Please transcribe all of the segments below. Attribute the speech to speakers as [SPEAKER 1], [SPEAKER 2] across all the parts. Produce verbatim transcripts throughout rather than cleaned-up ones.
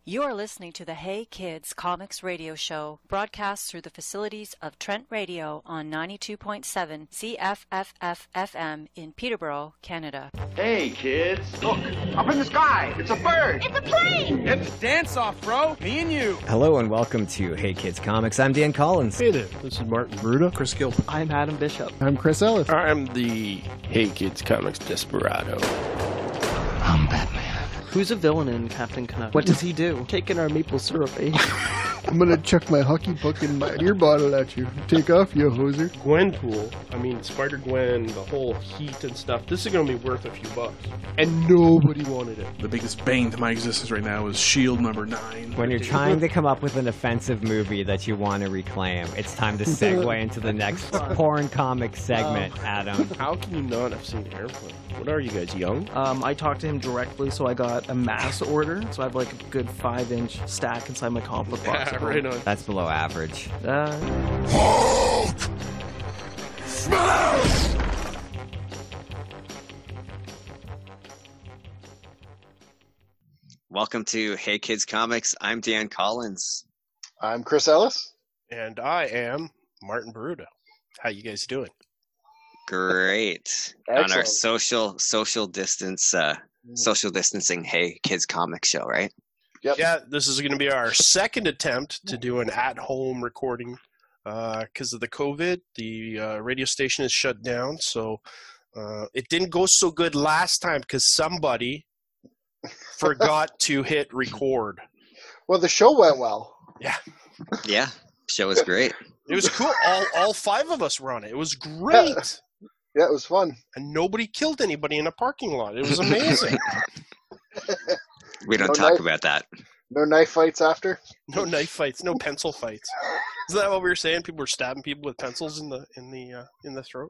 [SPEAKER 1] You're listening to the Hey Kids Comics Radio Show, broadcast through the facilities of Trent Radio on ninety-two point seven C F F F F M in Peterborough, Canada.
[SPEAKER 2] Hey kids, look, up in the sky, it's a bird.
[SPEAKER 3] It's a plane.
[SPEAKER 2] It's dance off, bro, me and you.
[SPEAKER 4] Hello and welcome to Hey Kids Comics. I'm Dan Collins.
[SPEAKER 5] Hey there, this is Martin Bruda.
[SPEAKER 6] Chris Gilpin.
[SPEAKER 7] I'm Adam Bishop.
[SPEAKER 8] I'm Chris Ellis.
[SPEAKER 9] I'm the Hey Kids Comics Desperado.
[SPEAKER 10] I'm Batman.
[SPEAKER 7] Who's a villain in Captain Canuck? What does he do? Taking our maple syrup, eh?
[SPEAKER 8] I'm gonna chuck my hockey puck in my beer bottle at you. Take off, you hoser.
[SPEAKER 5] Gwenpool. I mean, Spider-Gwen, the whole heat and stuff. This is gonna be worth a few bucks.
[SPEAKER 8] And nobody wanted it.
[SPEAKER 6] The biggest bane to my existence right now is S H I E L D number nine.
[SPEAKER 4] When you're trying to come up with an offensive movie that you want to reclaim, it's time to segue into the next porn comic segment, Adam.
[SPEAKER 9] How can you not have seen Airplane? What are you guys, young?
[SPEAKER 7] Um, I talked to him directly, so I got a mass order. So I have like a good five-inch stack inside my comic book box.
[SPEAKER 5] Yeah, right on.
[SPEAKER 4] That's below average.
[SPEAKER 7] Uh,
[SPEAKER 10] Hulk! Smash!
[SPEAKER 11] Welcome to Hey Kids Comics. I'm Dan Collins.
[SPEAKER 12] I'm Chris Ellis.
[SPEAKER 5] And I am Martin Bruda. How you guys doing?
[SPEAKER 11] Great. On our social social distance uh, social distancing Hey Kids Comics show, right?
[SPEAKER 5] Yep. Yeah, this is going to be our second attempt to do an at-home recording because uh, of the COVID. The uh, radio station is shut down, so uh, it didn't go so good last time because somebody forgot to hit record.
[SPEAKER 12] Well, the show went well.
[SPEAKER 5] Yeah.
[SPEAKER 11] Yeah, show was great.
[SPEAKER 5] It was cool. All all five of us were on it. It was great.
[SPEAKER 12] Yeah, yeah it was fun.
[SPEAKER 5] And nobody killed anybody in a parking lot. It was amazing.
[SPEAKER 11] We don't
[SPEAKER 12] no
[SPEAKER 11] talk
[SPEAKER 12] knife,
[SPEAKER 11] about that.
[SPEAKER 12] No knife fights after?
[SPEAKER 5] No knife fights. No pencil fights. Is that what we were saying? People were stabbing people with pencils in the in the uh, in the throat.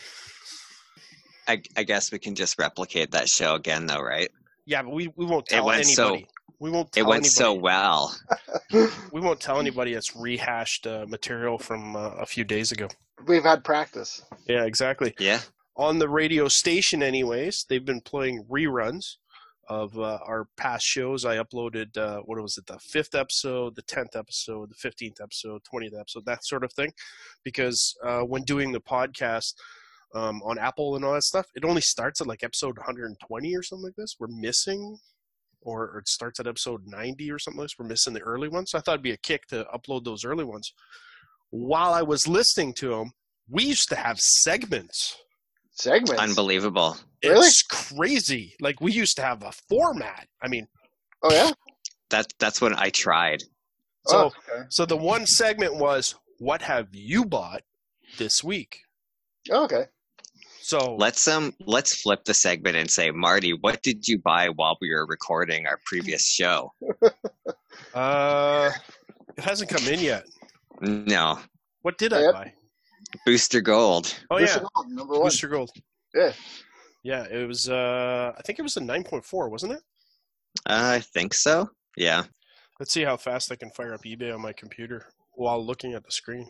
[SPEAKER 11] I, I guess we can just replicate that show again, though, right?
[SPEAKER 5] Yeah, but we, we won't tell
[SPEAKER 11] it went
[SPEAKER 5] anybody.
[SPEAKER 11] So,
[SPEAKER 5] we won't. Tell
[SPEAKER 11] it went
[SPEAKER 5] anybody.
[SPEAKER 11] so well.
[SPEAKER 5] We won't tell anybody it's rehashed uh, material from uh, a few days ago.
[SPEAKER 12] We've had practice.
[SPEAKER 5] Yeah, exactly.
[SPEAKER 11] Yeah.
[SPEAKER 5] On the radio station, anyways, they've been playing reruns of uh, our past shows. I uploaded, uh, what was it, the fifth episode, the tenth episode, the fifteenth episode, twentieth episode, that sort of thing. Because uh, when doing the podcast um, on Apple and all that stuff, it only starts at like episode one hundred twenty or something like this. We're missing, or, or it starts at episode ninety or something like this. We're missing the early ones. So I thought it'd be a kick to upload those early ones. While I was listening to them, we used to have segments.
[SPEAKER 12] Segments?
[SPEAKER 11] Unbelievable.
[SPEAKER 12] Really?
[SPEAKER 5] It's crazy. Like, we used to have a format. I mean...
[SPEAKER 12] Oh, yeah?
[SPEAKER 11] That, that's when I tried.
[SPEAKER 5] So,
[SPEAKER 12] oh, okay.
[SPEAKER 5] so the one segment was, what have you bought this week?
[SPEAKER 12] Oh, okay.
[SPEAKER 5] So
[SPEAKER 11] let's um let's flip the segment and say, Marty, what did you buy while we were recording our previous show?
[SPEAKER 5] uh, it hasn't come in yet.
[SPEAKER 11] No.
[SPEAKER 5] What did I
[SPEAKER 12] yep.
[SPEAKER 5] buy?
[SPEAKER 11] Booster Gold.
[SPEAKER 5] Oh
[SPEAKER 12] Booster
[SPEAKER 5] yeah,
[SPEAKER 12] Gold, number one.
[SPEAKER 5] Booster Gold.
[SPEAKER 12] Yeah.
[SPEAKER 5] Yeah, it was. Uh, I think it was a nine point four, wasn't it?
[SPEAKER 11] Uh, I think so. Yeah.
[SPEAKER 5] Let's see how fast I can fire up eBay on my computer while looking at the screen.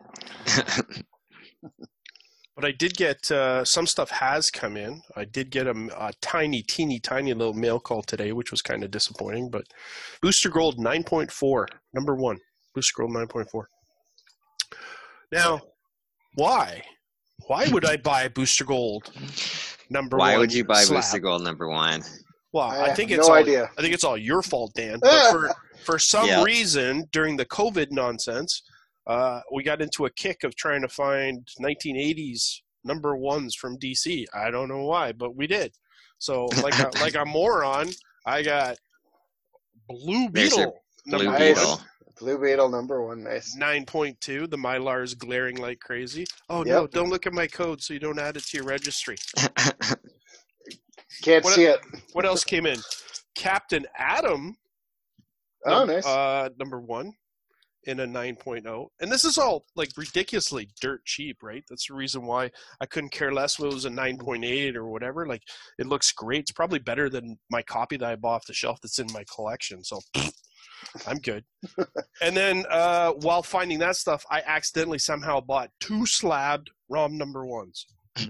[SPEAKER 5] But I did get uh, some stuff has come in. I did get a, a tiny, teeny, tiny little mail call today, which was kind of disappointing. But Booster Gold nine point four, number one. Booster Gold nine point four. Now, why? Why would I buy Booster Gold number
[SPEAKER 11] Why
[SPEAKER 5] one?
[SPEAKER 11] Why would you buy
[SPEAKER 5] slab?
[SPEAKER 11] Booster Gold number one?
[SPEAKER 5] Well,
[SPEAKER 12] I,
[SPEAKER 5] I think
[SPEAKER 12] have
[SPEAKER 5] it's
[SPEAKER 12] no
[SPEAKER 5] all,
[SPEAKER 12] idea.
[SPEAKER 5] I think it's all your fault, Dan. But for for some
[SPEAKER 11] yeah.
[SPEAKER 5] reason during the COVID nonsense, uh, we got into a kick of trying to find nineteen eighties number ones from D C. I don't know why, but we did. So like a, like a moron, I got Blue Beetle.
[SPEAKER 11] Blue
[SPEAKER 5] number
[SPEAKER 11] Beetle.
[SPEAKER 5] one.
[SPEAKER 12] Blue Beetle number one, nice.
[SPEAKER 5] nine point two. The Mylar is glaring like crazy. Oh,
[SPEAKER 12] yep.
[SPEAKER 5] no, don't look at my code so you don't add it to your registry.
[SPEAKER 12] Can't
[SPEAKER 5] what
[SPEAKER 12] see
[SPEAKER 5] a,
[SPEAKER 12] it.
[SPEAKER 5] What else came in? Captain Atom.
[SPEAKER 12] Oh,
[SPEAKER 5] num-
[SPEAKER 12] nice.
[SPEAKER 5] Uh, number one in a nine point oh. And this is all like ridiculously dirt cheap, right? That's the reason why I couldn't care less if it was a nine point eight or whatever. Like, it looks great. It's probably better than my copy that I bought off the shelf that's in my collection. So I'm good. And then uh, while finding that stuff, I accidentally somehow bought two slabbed ROM number ones.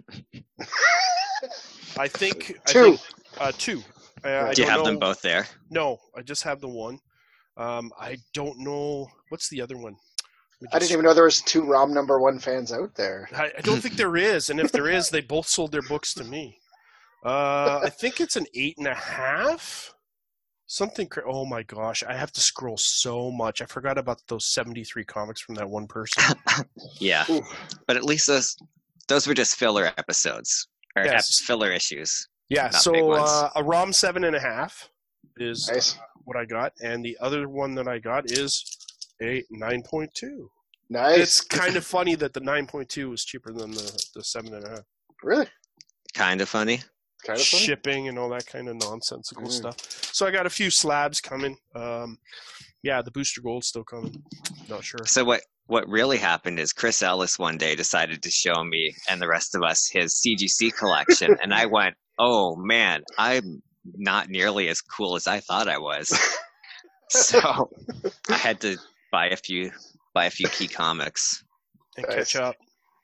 [SPEAKER 5] I think
[SPEAKER 12] two.
[SPEAKER 5] I think, uh, two. I, I
[SPEAKER 11] Do you
[SPEAKER 5] don't
[SPEAKER 11] have
[SPEAKER 5] know.
[SPEAKER 11] them both there?
[SPEAKER 5] No, I just have the one. Um, I don't know what's the other one.
[SPEAKER 12] I didn't even know there was two ROM number one fans out there.
[SPEAKER 5] I, I don't think there is, and if there is, they both sold their books to me. Uh, I think it's an eight and a half. Something. Cra- oh my gosh, I have to scroll so much. I forgot about those seventy-three comics from that one person.
[SPEAKER 11] Yeah, Ooh. But at least those those were just filler episodes or
[SPEAKER 5] yes.
[SPEAKER 11] ep- filler issues.
[SPEAKER 5] Yeah. So uh, a ROM seven and a half is
[SPEAKER 12] nice.
[SPEAKER 5] uh, what I got, and the other one that I got is a nine point two.
[SPEAKER 12] Nice.
[SPEAKER 5] It's kind of funny that the nine point two was cheaper than the the seven and a half.
[SPEAKER 12] Really?
[SPEAKER 11] Kind of funny.
[SPEAKER 12] Kind of funny?
[SPEAKER 5] Shipping and all that kind of nonsensical mm. stuff. So I got a few slabs coming. Um, yeah, the Booster Gold's still coming. Not sure.
[SPEAKER 11] So what what really happened is Chris Ellis one day decided to show me and the rest of us his C G C collection, and I went, "Oh man, I'm not nearly as cool as I thought I was." So I had to buy a few buy a few key comics
[SPEAKER 5] and catch up.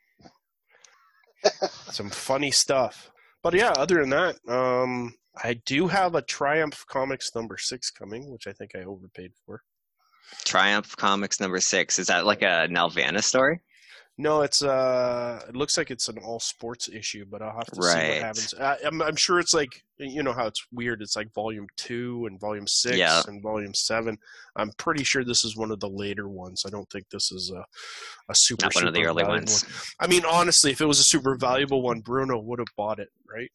[SPEAKER 5] Some funny stuff. But yeah, other than that, um, I do have a Triumph Comics number six coming, which I think I overpaid for.
[SPEAKER 11] Triumph Comics number six. Is that like a Nelvana story?
[SPEAKER 5] No, it's uh, it looks like it's an all sports issue, but I'll have to
[SPEAKER 11] right.
[SPEAKER 5] see what happens. I, I'm, I'm sure it's like, you know how it's weird. It's like volume two and volume six
[SPEAKER 11] yeah.
[SPEAKER 5] and volume seven. I'm pretty sure this is one of the later ones. I don't think this is a, a super,
[SPEAKER 11] Not one
[SPEAKER 5] super
[SPEAKER 11] of the early ones.
[SPEAKER 5] One. I mean, honestly, if it was a super valuable one, Bruno would have bought it, right?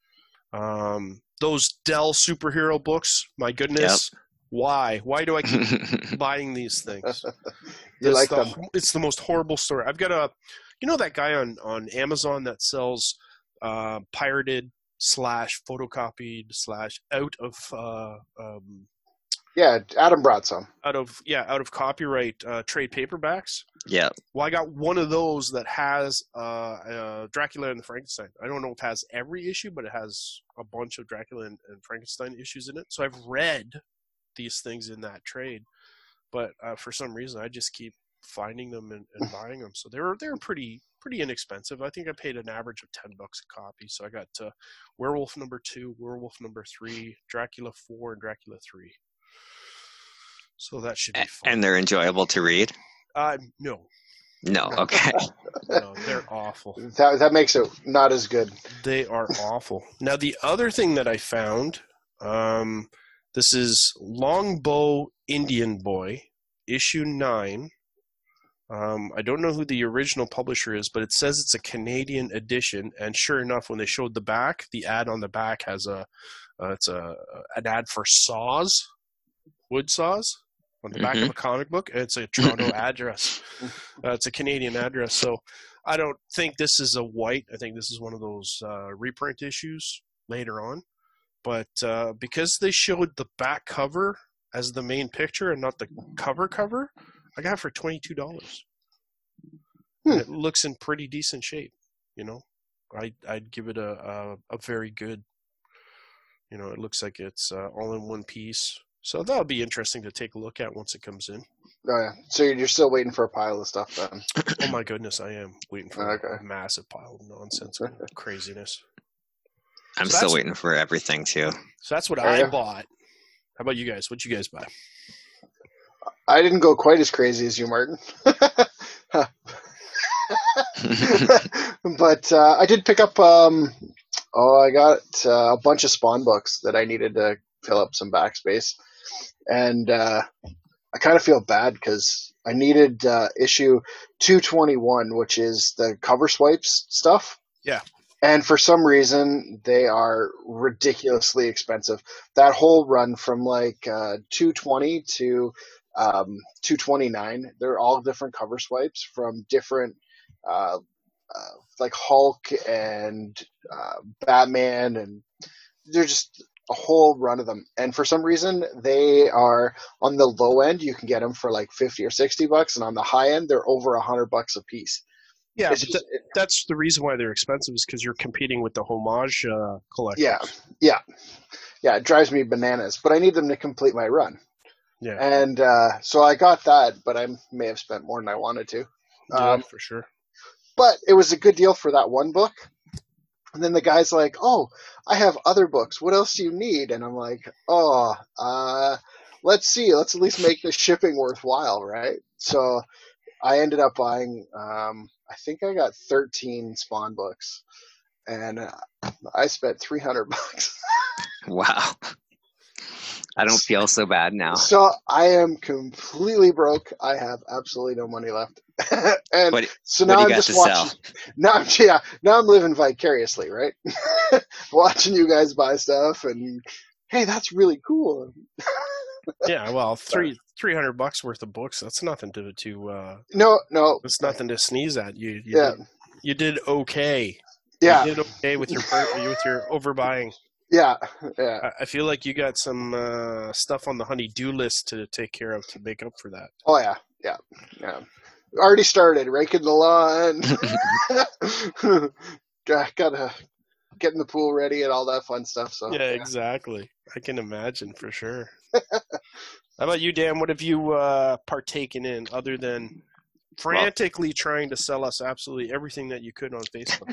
[SPEAKER 5] Um, those Dell superhero books, my goodness. Yep. Why? Why do I keep buying these things?
[SPEAKER 12] You like
[SPEAKER 5] the,
[SPEAKER 12] them?
[SPEAKER 5] It's the most horrible story. I've got a, you know, that guy on, on Amazon that sells uh, pirated slash photocopied slash out of uh, um,
[SPEAKER 12] yeah, Adam brought some
[SPEAKER 5] out of yeah out of copyright uh, trade paperbacks.
[SPEAKER 11] Yeah.
[SPEAKER 5] Well, I got one of those that has uh, uh, Dracula and the Frankenstein. I don't know if it has every issue, but it has a bunch of Dracula and, and Frankenstein issues in it. So I've read these things in that trade, but uh, for some reason I just keep finding them and, and buying them. So they're they're pretty pretty inexpensive. I think I paid an average of ten bucks a copy. So I got uh, Werewolf number two, Werewolf number three, Dracula four, and Dracula three. So that should be fun.
[SPEAKER 11] And they're enjoyable to read?
[SPEAKER 5] Uh, no.
[SPEAKER 11] No, okay.
[SPEAKER 5] No, they're awful.
[SPEAKER 12] That that makes it not as good.
[SPEAKER 5] They are awful. Now the other thing that I found, um, this is Longbow Indian Boy, issue nine. Um, I don't know who the original publisher is, but it says it's a Canadian edition. And sure enough, when they showed the back, the ad on the back has a, uh, it's a an ad for saws, wood saws, on the back mm-hmm. of a comic book. And it's a Toronto address. Uh, it's a Canadian address. So I don't think this is a white. I think this is one of those uh, reprint issues later on. But uh, because they showed the back cover as the main picture and not the cover cover, I got it for twenty-two dollars. Hmm. It looks in pretty decent shape, you know. I, I'd give it a, a, a very good, you know, it looks like it's uh, all in one piece. So that'll be interesting to take a look at once it comes in.
[SPEAKER 12] Oh, yeah. So you're still waiting for a pile of stuff then?
[SPEAKER 5] Oh, my goodness, I am waiting for
[SPEAKER 12] okay.
[SPEAKER 5] a massive pile of nonsense and craziness.
[SPEAKER 11] I'm
[SPEAKER 5] so
[SPEAKER 11] still waiting for everything, too.
[SPEAKER 5] So that's what
[SPEAKER 12] oh,
[SPEAKER 5] I
[SPEAKER 12] yeah.
[SPEAKER 5] bought. How about you guys? What'd you guys buy?
[SPEAKER 12] I didn't go quite as crazy as you, Martin. But uh, I did pick up, um, oh, I got uh, a bunch of Spawn books that I needed to fill up some backspace. And uh, I kind of feel bad because I needed uh, issue two twenty-one, which is the cover swipes stuff.
[SPEAKER 5] Yeah.
[SPEAKER 12] And for some reason, they are ridiculously expensive. That whole run from like uh, two twenty to um, two twenty-nine, they're all different cover swipes from different, uh, uh, like Hulk and uh, Batman, and they're just a whole run of them. And for some reason, they are on the low end. You can get them for like fifty or sixty bucks, and on the high end, they're over a hundred bucks a piece.
[SPEAKER 5] Yeah, but th- that's the reason why they're expensive is because you're competing with the homage uh, collectors.
[SPEAKER 12] Yeah, yeah, yeah. It drives me bananas, but I need them to complete my run.
[SPEAKER 5] Yeah,
[SPEAKER 12] and uh, so I got that, but I may have spent more than I wanted to.
[SPEAKER 5] Yeah,
[SPEAKER 12] um,
[SPEAKER 5] for sure.
[SPEAKER 12] But it was a good deal for that one book. And then the guy's like, "Oh, I have other books. What else do you need?" And I'm like, "Oh, uh, let's see, let's at least make the shipping worthwhile, right? So I ended up buying, um, I think I got thirteen Spawn books, and uh, I spent three hundred bucks.
[SPEAKER 11] Wow. I don't feel so bad now.
[SPEAKER 12] So I am completely broke. I have absolutely no money left. and
[SPEAKER 11] what,
[SPEAKER 12] so
[SPEAKER 11] what
[SPEAKER 12] now
[SPEAKER 11] do you
[SPEAKER 12] I'm
[SPEAKER 11] got
[SPEAKER 12] just
[SPEAKER 11] to
[SPEAKER 12] watching.
[SPEAKER 11] sell?
[SPEAKER 12] Now I'm, yeah, now I'm living vicariously, right? Watching you guys buy stuff and, hey, that's really cool.
[SPEAKER 5] Yeah, well, three three hundred bucks worth of books. That's nothing to to. Uh,
[SPEAKER 12] no, no,
[SPEAKER 5] that's nothing to sneeze at. You, you
[SPEAKER 12] yeah,
[SPEAKER 5] did, you did okay.
[SPEAKER 12] Yeah,
[SPEAKER 5] you did okay with your with your overbuying.
[SPEAKER 12] Yeah, yeah.
[SPEAKER 5] I, I feel like you got some uh, stuff on the honey-do list to take care of to make up for that.
[SPEAKER 12] Oh yeah, yeah, yeah. Already started raking the lawn. Got gotta getting the pool ready and all that fun stuff. So
[SPEAKER 5] yeah, yeah. Exactly. I can imagine for sure. How about you, Dan? What have you uh, partaken in other than frantically well, trying to sell us absolutely everything that you could on Facebook?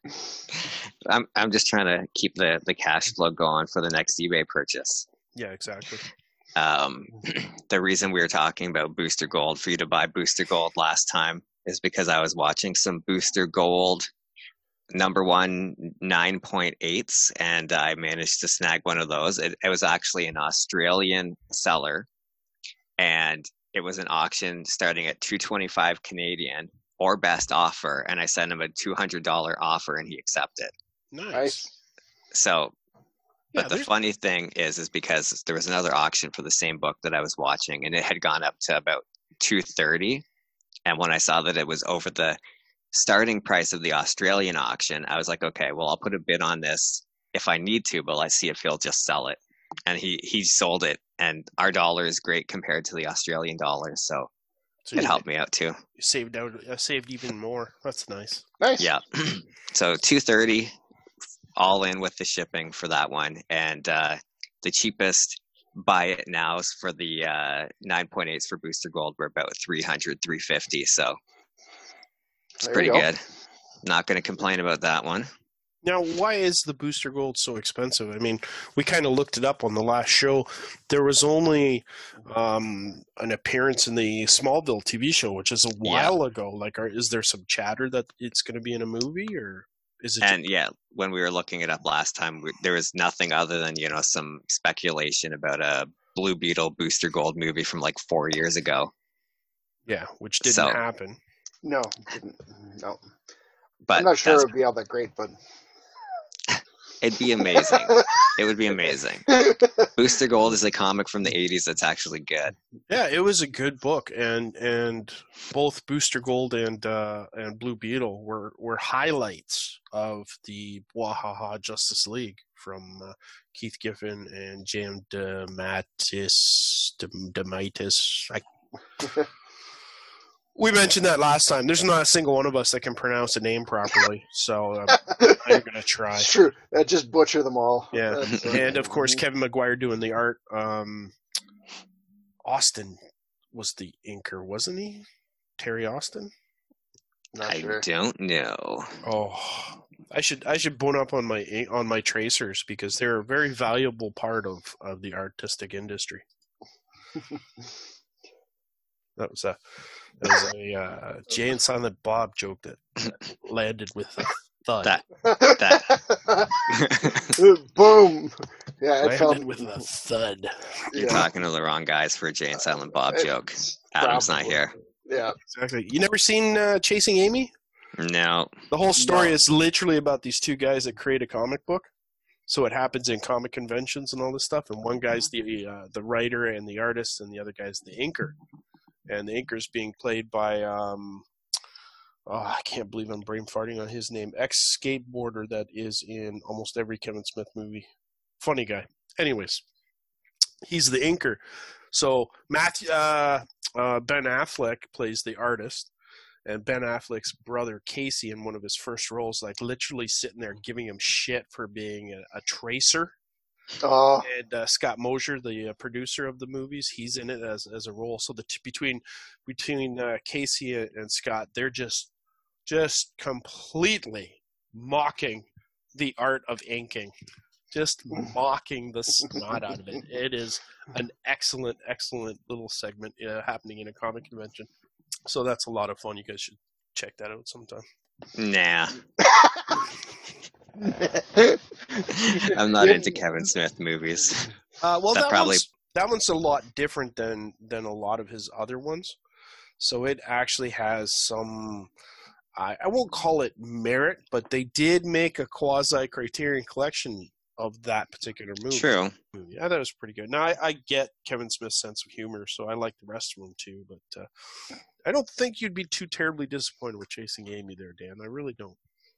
[SPEAKER 11] I'm I'm just trying to keep the, the cash flow going for the next eBay purchase.
[SPEAKER 5] Yeah, exactly.
[SPEAKER 11] Um, the reason we were talking about Booster Gold for you to buy Booster Gold last time is because I was watching some Booster Gold number one nine point eights, and I managed to snag one of those. It, it was actually an Australian seller, and it was an auction starting at two twenty-five Canadian or best offer, and I sent him a two hundred dollars offer, and he accepted.
[SPEAKER 5] Nice.
[SPEAKER 11] So,
[SPEAKER 5] yeah,
[SPEAKER 11] but the
[SPEAKER 5] there's...
[SPEAKER 11] funny thing is, is because there was another auction for the same book that I was watching, and it had gone up to about two thirty, and when I saw that it was over the starting price of the Australian auction, I was like, okay, well, I'll put a bid on this if I need to, but let's see if he'll just sell it. And he, he sold it, and our dollar is great compared to the Australian dollar, so, so it helped me out too.
[SPEAKER 5] You saved out, uh, saved even more. That's nice.
[SPEAKER 12] Nice.
[SPEAKER 11] Yeah. So two thirty, all in with the shipping for that one, and uh, the cheapest buy it now is for the uh, nine point eights for Booster Gold. We're about three hundred, three fifty, so it's
[SPEAKER 12] there
[SPEAKER 11] pretty go. good. Not going to complain about that one.
[SPEAKER 5] Now, why is the Booster Gold so expensive? I mean, we kind of looked it up on the last show. There was only um, an appearance in the Smallville T V show, which is a while yeah. ago. Like, are, is there some chatter that it's going to be in a movie, or is it?
[SPEAKER 11] And
[SPEAKER 5] just...
[SPEAKER 11] yeah, when we were looking it up last time, we, there was nothing other than you know some speculation about a Blue Beetle Booster Gold movie from like four years ago.
[SPEAKER 5] Yeah, which didn't
[SPEAKER 11] so,
[SPEAKER 5] happen.
[SPEAKER 12] No, didn't. No.
[SPEAKER 11] But
[SPEAKER 12] I'm not sure it would be all that great, but.
[SPEAKER 11] It'd be amazing. It would be amazing. Booster Gold is a comic from the eighties that's actually good.
[SPEAKER 5] Yeah, it was a good book, and and both Booster Gold and uh, and Blue Beetle were, were highlights of the Wahaha Justice League from uh, Keith Giffen and J M DeMatteis. DeMatteis. I... We mentioned that last time. There's not a single one of us that can pronounce a name properly, so um, I'm going to try.
[SPEAKER 12] It's true. Uh, just butcher them all.
[SPEAKER 5] Yeah, and of course Kevin Maguire doing the art. Um, Austin was the inker, wasn't he? Terry Austin?
[SPEAKER 12] Not
[SPEAKER 11] I
[SPEAKER 12] sure.
[SPEAKER 11] don't know.
[SPEAKER 5] Oh, I should I should bone up on my on my tracers because they're a very valuable part of, of the artistic industry. That was a that was a uh, Jay and Silent Bob joke that, that landed with a thud.
[SPEAKER 11] That that
[SPEAKER 12] boom. Yeah, it
[SPEAKER 5] landed
[SPEAKER 12] felt
[SPEAKER 5] with a thud.
[SPEAKER 11] You're
[SPEAKER 12] yeah.
[SPEAKER 11] talking to the wrong guys for a Jay and Silent Bob joke. Adam's not here.
[SPEAKER 12] Yeah,
[SPEAKER 5] exactly. You never seen uh, Chasing Amy?
[SPEAKER 11] No.
[SPEAKER 5] The whole story
[SPEAKER 12] No.
[SPEAKER 5] is literally about these two guys that create a comic book. So it happens in comic conventions and all this stuff, and one guy's the uh, the writer and the artist, and the other guy's the inker. And the inker's being played by, um, oh, I can't believe I'm brain farting on his name, ex-skateboarder that is in almost every Kevin Smith movie. Funny guy. Anyways, he's the inker. So Matthew, uh, uh, Ben Affleck plays the artist, and Ben Affleck's brother Casey in one of his first roles, like literally sitting there giving him shit for being a, a tracer.
[SPEAKER 12] Oh.
[SPEAKER 5] And uh, Scott Mosier, the uh, producer of the movies, he's in it as as a role. So the t- between between uh, Casey and, and Scott, they're just just completely mocking the art of inking. just mocking the snot out of it. It is an excellent, excellent little segment uh, happening in a comic convention. So that's a lot of fun. You guys should check that out sometime.
[SPEAKER 11] Nah. I'm not into Kevin Smith movies.
[SPEAKER 5] Uh, well,
[SPEAKER 11] that,
[SPEAKER 5] that,
[SPEAKER 11] probably
[SPEAKER 5] one's, that one's a lot different than, than a lot of his other ones. So it actually has some, I, I won't call it merit, but they did make a quasi-Criterion collection of that particular movie.
[SPEAKER 11] True.
[SPEAKER 5] Yeah, that was pretty good. Now, I, I get Kevin Smith's sense of humor, so I like the rest of them too, but uh, I don't think you'd be too terribly disappointed with Chasing Amy there, Dan. I really don't.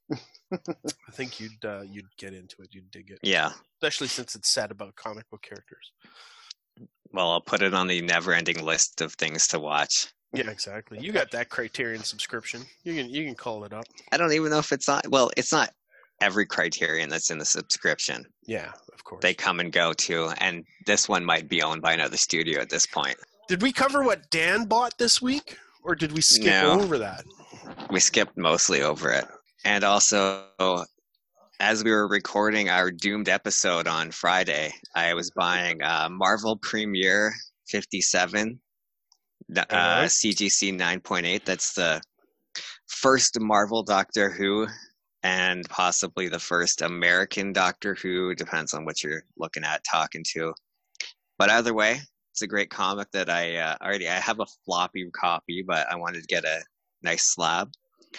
[SPEAKER 5] I think you'd uh, you'd get into it. You'd dig it.
[SPEAKER 11] Yeah.
[SPEAKER 5] Especially since it's sad about comic book characters.
[SPEAKER 11] Well, I'll put it on the never-ending list of things to watch.
[SPEAKER 5] Yeah, exactly. You got that Criterion subscription. You can you can call it up.
[SPEAKER 11] I don't even know if it's on. Well, it's not every Criterion that's in the subscription.
[SPEAKER 5] Yeah, of course.
[SPEAKER 11] They come and go too, and this one might be owned by another studio at this point.
[SPEAKER 5] Did we cover what Dan bought this week, or did we skip
[SPEAKER 11] No.
[SPEAKER 5] over that?
[SPEAKER 11] We skipped mostly over it. And also, as we were recording our doomed episode on Friday, I was buying uh, Marvel Premiere fifty-seven, uh, C G C nine point eight. That's the first Marvel Doctor Who and possibly the first American Doctor Who. Depends on what you're looking at, talking to. But either way, it's a great comic that I uh, already, I have a floppy copy, but I wanted to get a nice slab.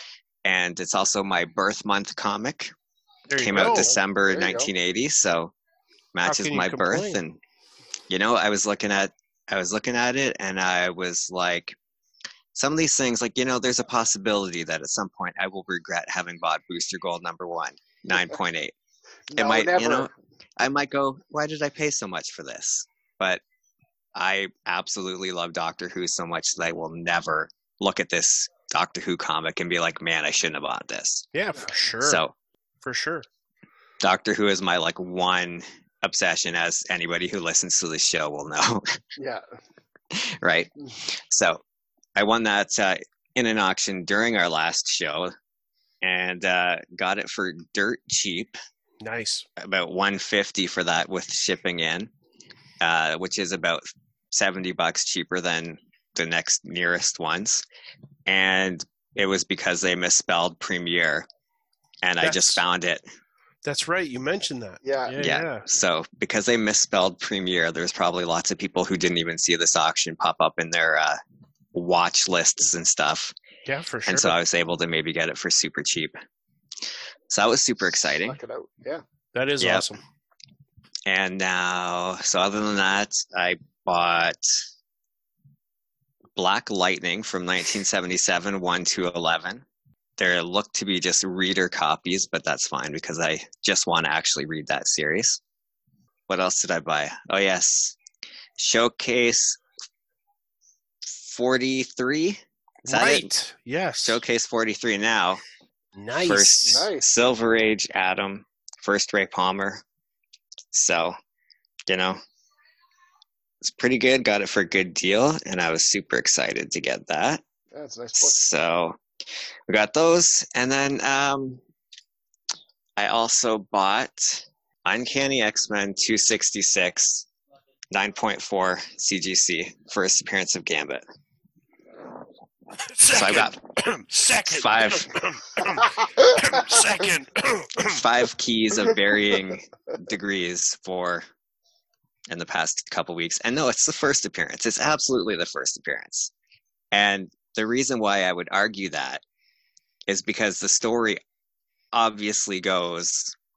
[SPEAKER 11] And it's also my birth month comic.
[SPEAKER 5] There you
[SPEAKER 11] Came
[SPEAKER 5] go.
[SPEAKER 11] out December
[SPEAKER 12] There you go.
[SPEAKER 11] nineteen eighty, so matches
[SPEAKER 5] can you
[SPEAKER 11] my birth.
[SPEAKER 5] complain?
[SPEAKER 11] And you know, I was looking at I was looking at it, and I was like, some of these things, like, you know, there's a possibility that at some point I will regret having bought Booster Gold number one, nine point eight. It
[SPEAKER 12] No,
[SPEAKER 11] might,
[SPEAKER 12] never.
[SPEAKER 11] you know, I might go, why did I pay so much for this? But I absolutely love Doctor Who so much that I will never look at this Doctor Who comic and be like, man, I shouldn't have bought this.
[SPEAKER 5] Yeah, for sure.
[SPEAKER 11] So
[SPEAKER 5] for sure.
[SPEAKER 11] Doctor Who is my like one obsession, as anybody who listens to the show will know.
[SPEAKER 12] Yeah.
[SPEAKER 11] Right? So I won that uh, in an auction during our last show and uh, got it for dirt cheap.
[SPEAKER 5] Nice.
[SPEAKER 11] About one hundred fifty dollars for that with shipping in, uh, which is about seventy bucks cheaper than the next nearest ones. And it was because they misspelled Premiere, and
[SPEAKER 5] That's-
[SPEAKER 11] I just found it.
[SPEAKER 5] That's right. You mentioned that.
[SPEAKER 12] Yeah.
[SPEAKER 5] Yeah.
[SPEAKER 11] Yeah.
[SPEAKER 5] yeah.
[SPEAKER 11] So because they misspelled Premiere, there's probably lots of people who didn't even see this auction pop up in their uh, watch lists and stuff.
[SPEAKER 5] Yeah, for sure.
[SPEAKER 11] And so I was able to maybe get it for super cheap. So that was super exciting.
[SPEAKER 12] Knock it out. Yeah.
[SPEAKER 5] That is
[SPEAKER 11] Yep.
[SPEAKER 5] awesome.
[SPEAKER 11] And now, so other than that, I bought Black Lightning from nineteen seventy-seven, one to eleven. There look to be just reader copies, but that's fine because I just want to actually read that series. What else did I buy? Oh, yes. Showcase forty-three. Is that
[SPEAKER 5] Right.
[SPEAKER 11] it?
[SPEAKER 5] Yes.
[SPEAKER 11] Showcase forty-three now.
[SPEAKER 5] Nice.
[SPEAKER 11] First
[SPEAKER 12] Nice.
[SPEAKER 11] Silver Age Atom, first Ray Palmer. So, you know, it's pretty good. Got it for a good deal, and I was super excited to get that.
[SPEAKER 12] Yeah, it's a nice book.
[SPEAKER 11] So we got those, and then um, I also bought Uncanny X-Men two sixty-six, nine point four C G C, first appearance of Gambit. So I got
[SPEAKER 5] Second.
[SPEAKER 11] five
[SPEAKER 5] Second.
[SPEAKER 11] five keys of varying degrees for in the past couple weeks. And no, it's the first appearance. It's absolutely the first appearance. And the reason why I would argue that is because the story obviously goes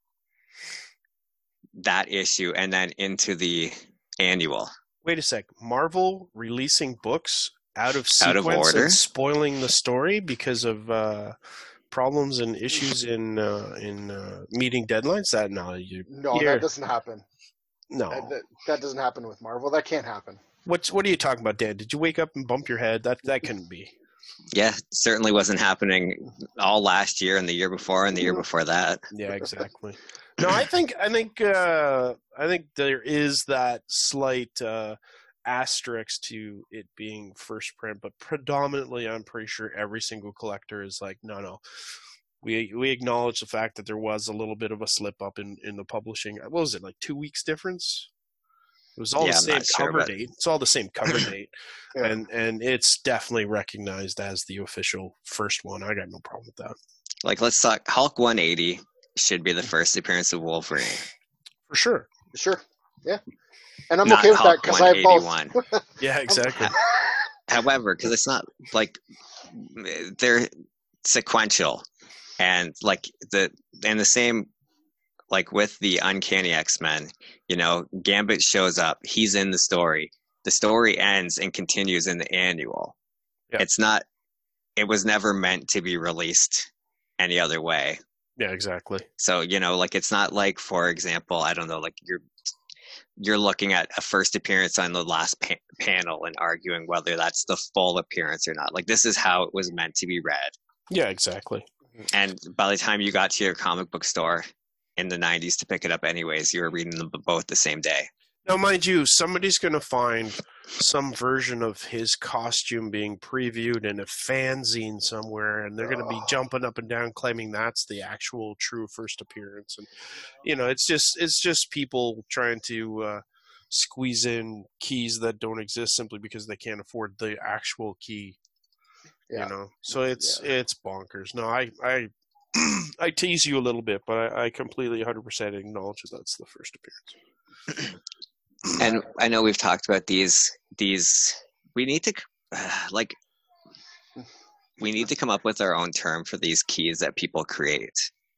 [SPEAKER 11] that issue and then into the annual.
[SPEAKER 5] Wait a sec. Marvel releasing books out of
[SPEAKER 11] Out of
[SPEAKER 5] sequence
[SPEAKER 11] order?
[SPEAKER 5] and spoiling the story because of uh, problems and issues in uh, in uh, meeting deadlines. That no, you
[SPEAKER 12] No,
[SPEAKER 5] you're-
[SPEAKER 12] that doesn't happen.
[SPEAKER 5] no.
[SPEAKER 12] That, that, that doesn't happen with Marvel. That can't happen.
[SPEAKER 5] What's what are you talking about, Dan? Did you wake up and bump your head? That that couldn't be.
[SPEAKER 11] Yeah, certainly wasn't happening all last year and the year before and the year before that.
[SPEAKER 5] Yeah, exactly. No, I think I think uh, I think there is that slight uh, asterisk to it being first print, but predominantly, I'm pretty sure every single collector is like, no, no, we we acknowledge the fact that there was a little bit of a slip up in, in the publishing. What was it, like two weeks difference? It was all
[SPEAKER 11] Yeah,
[SPEAKER 5] the
[SPEAKER 11] I'm
[SPEAKER 5] same
[SPEAKER 11] not sure,
[SPEAKER 5] cover
[SPEAKER 11] but-
[SPEAKER 5] date. It's all the same cover date,
[SPEAKER 12] Yeah.
[SPEAKER 5] and and it's definitely recognized as the official first one. I got no problem with that.
[SPEAKER 11] Like, let's talk. Hulk one eighty should be the first appearance of Wolverine.
[SPEAKER 5] For sure.
[SPEAKER 12] Sure. Yeah. And I'm
[SPEAKER 11] Not
[SPEAKER 12] okay with that
[SPEAKER 11] Hulk
[SPEAKER 12] because I have both.
[SPEAKER 11] one eighty-one.
[SPEAKER 5] Yeah, exactly.
[SPEAKER 11] However, because it's not like they're sequential, and like the and the same, like with the Uncanny X-Men, you know, Gambit shows up, he's in the story. The story ends and continues in the annual.
[SPEAKER 5] Yeah.
[SPEAKER 11] It's not. It was never meant to be released any other way.
[SPEAKER 5] Yeah, exactly.
[SPEAKER 11] So, you know, like it's not like, for example, I don't know, like you're you're looking at a first appearance on the last pa- panel and arguing whether that's the full appearance or not. Like, this is how it was meant to be read.
[SPEAKER 5] Yeah, exactly.
[SPEAKER 11] And by the time you got to your comic book store in the nineties to pick it up anyways, you were reading them both the same day.
[SPEAKER 5] Now, mind you, somebody's going to find some version of his costume being previewed in a fanzine somewhere, and they're going to be jumping up and down claiming that's the actual true first appearance. And you know, it's just it's just people trying to uh, squeeze in keys that don't exist simply because they can't afford the actual key.
[SPEAKER 12] Yeah.
[SPEAKER 5] You know, so it's yeah. it's bonkers. No, I I I tease you a little bit, but I, I completely one hundred percent acknowledge that that's the first appearance.
[SPEAKER 11] And I know we've talked about these these we need to uh, like we need to come up with our own term for these keys that people create,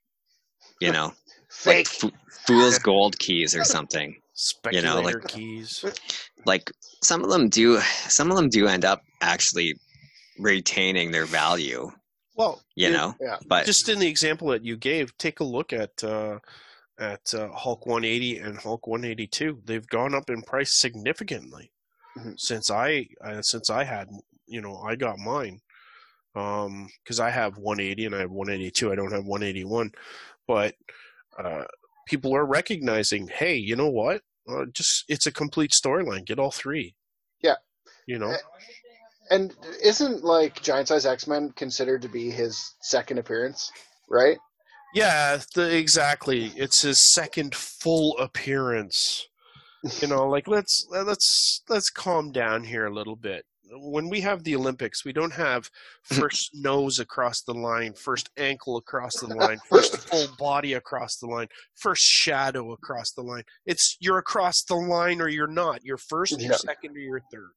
[SPEAKER 11] you know,
[SPEAKER 12] Fake.
[SPEAKER 11] like f- fool's gold keys or something.
[SPEAKER 5] Speculator
[SPEAKER 11] you know, like
[SPEAKER 5] keys.
[SPEAKER 11] Like some of them do some of them do end up actually retaining their value.
[SPEAKER 5] Well,
[SPEAKER 11] you
[SPEAKER 5] it,
[SPEAKER 11] know,
[SPEAKER 12] yeah.
[SPEAKER 11] but
[SPEAKER 5] just in the example that you gave, take a look at uh, at uh, Hulk one eighty and Hulk one eighty-two. They've gone up in price significantly mm-hmm. since I uh, since I had you know I got mine um because I have one eighty and I have one eighty-two. I don't have one eighty-one, but uh, people are recognizing, hey, you know what? Uh, just it's a complete storyline. Get all three.
[SPEAKER 12] Yeah,
[SPEAKER 5] you know.
[SPEAKER 12] And isn't like Giant Size X-Men considered to be his second appearance, right?
[SPEAKER 5] Yeah, the, exactly. It's his second full appearance. You know, like let's let's let's calm down here a little bit. When we have the Olympics, we don't have first nose across the line, first ankle across the line, first full body across the line, first shadow across the line. It's you're across the line or you're not. You're first, you're
[SPEAKER 12] yeah.
[SPEAKER 5] second, or you're third.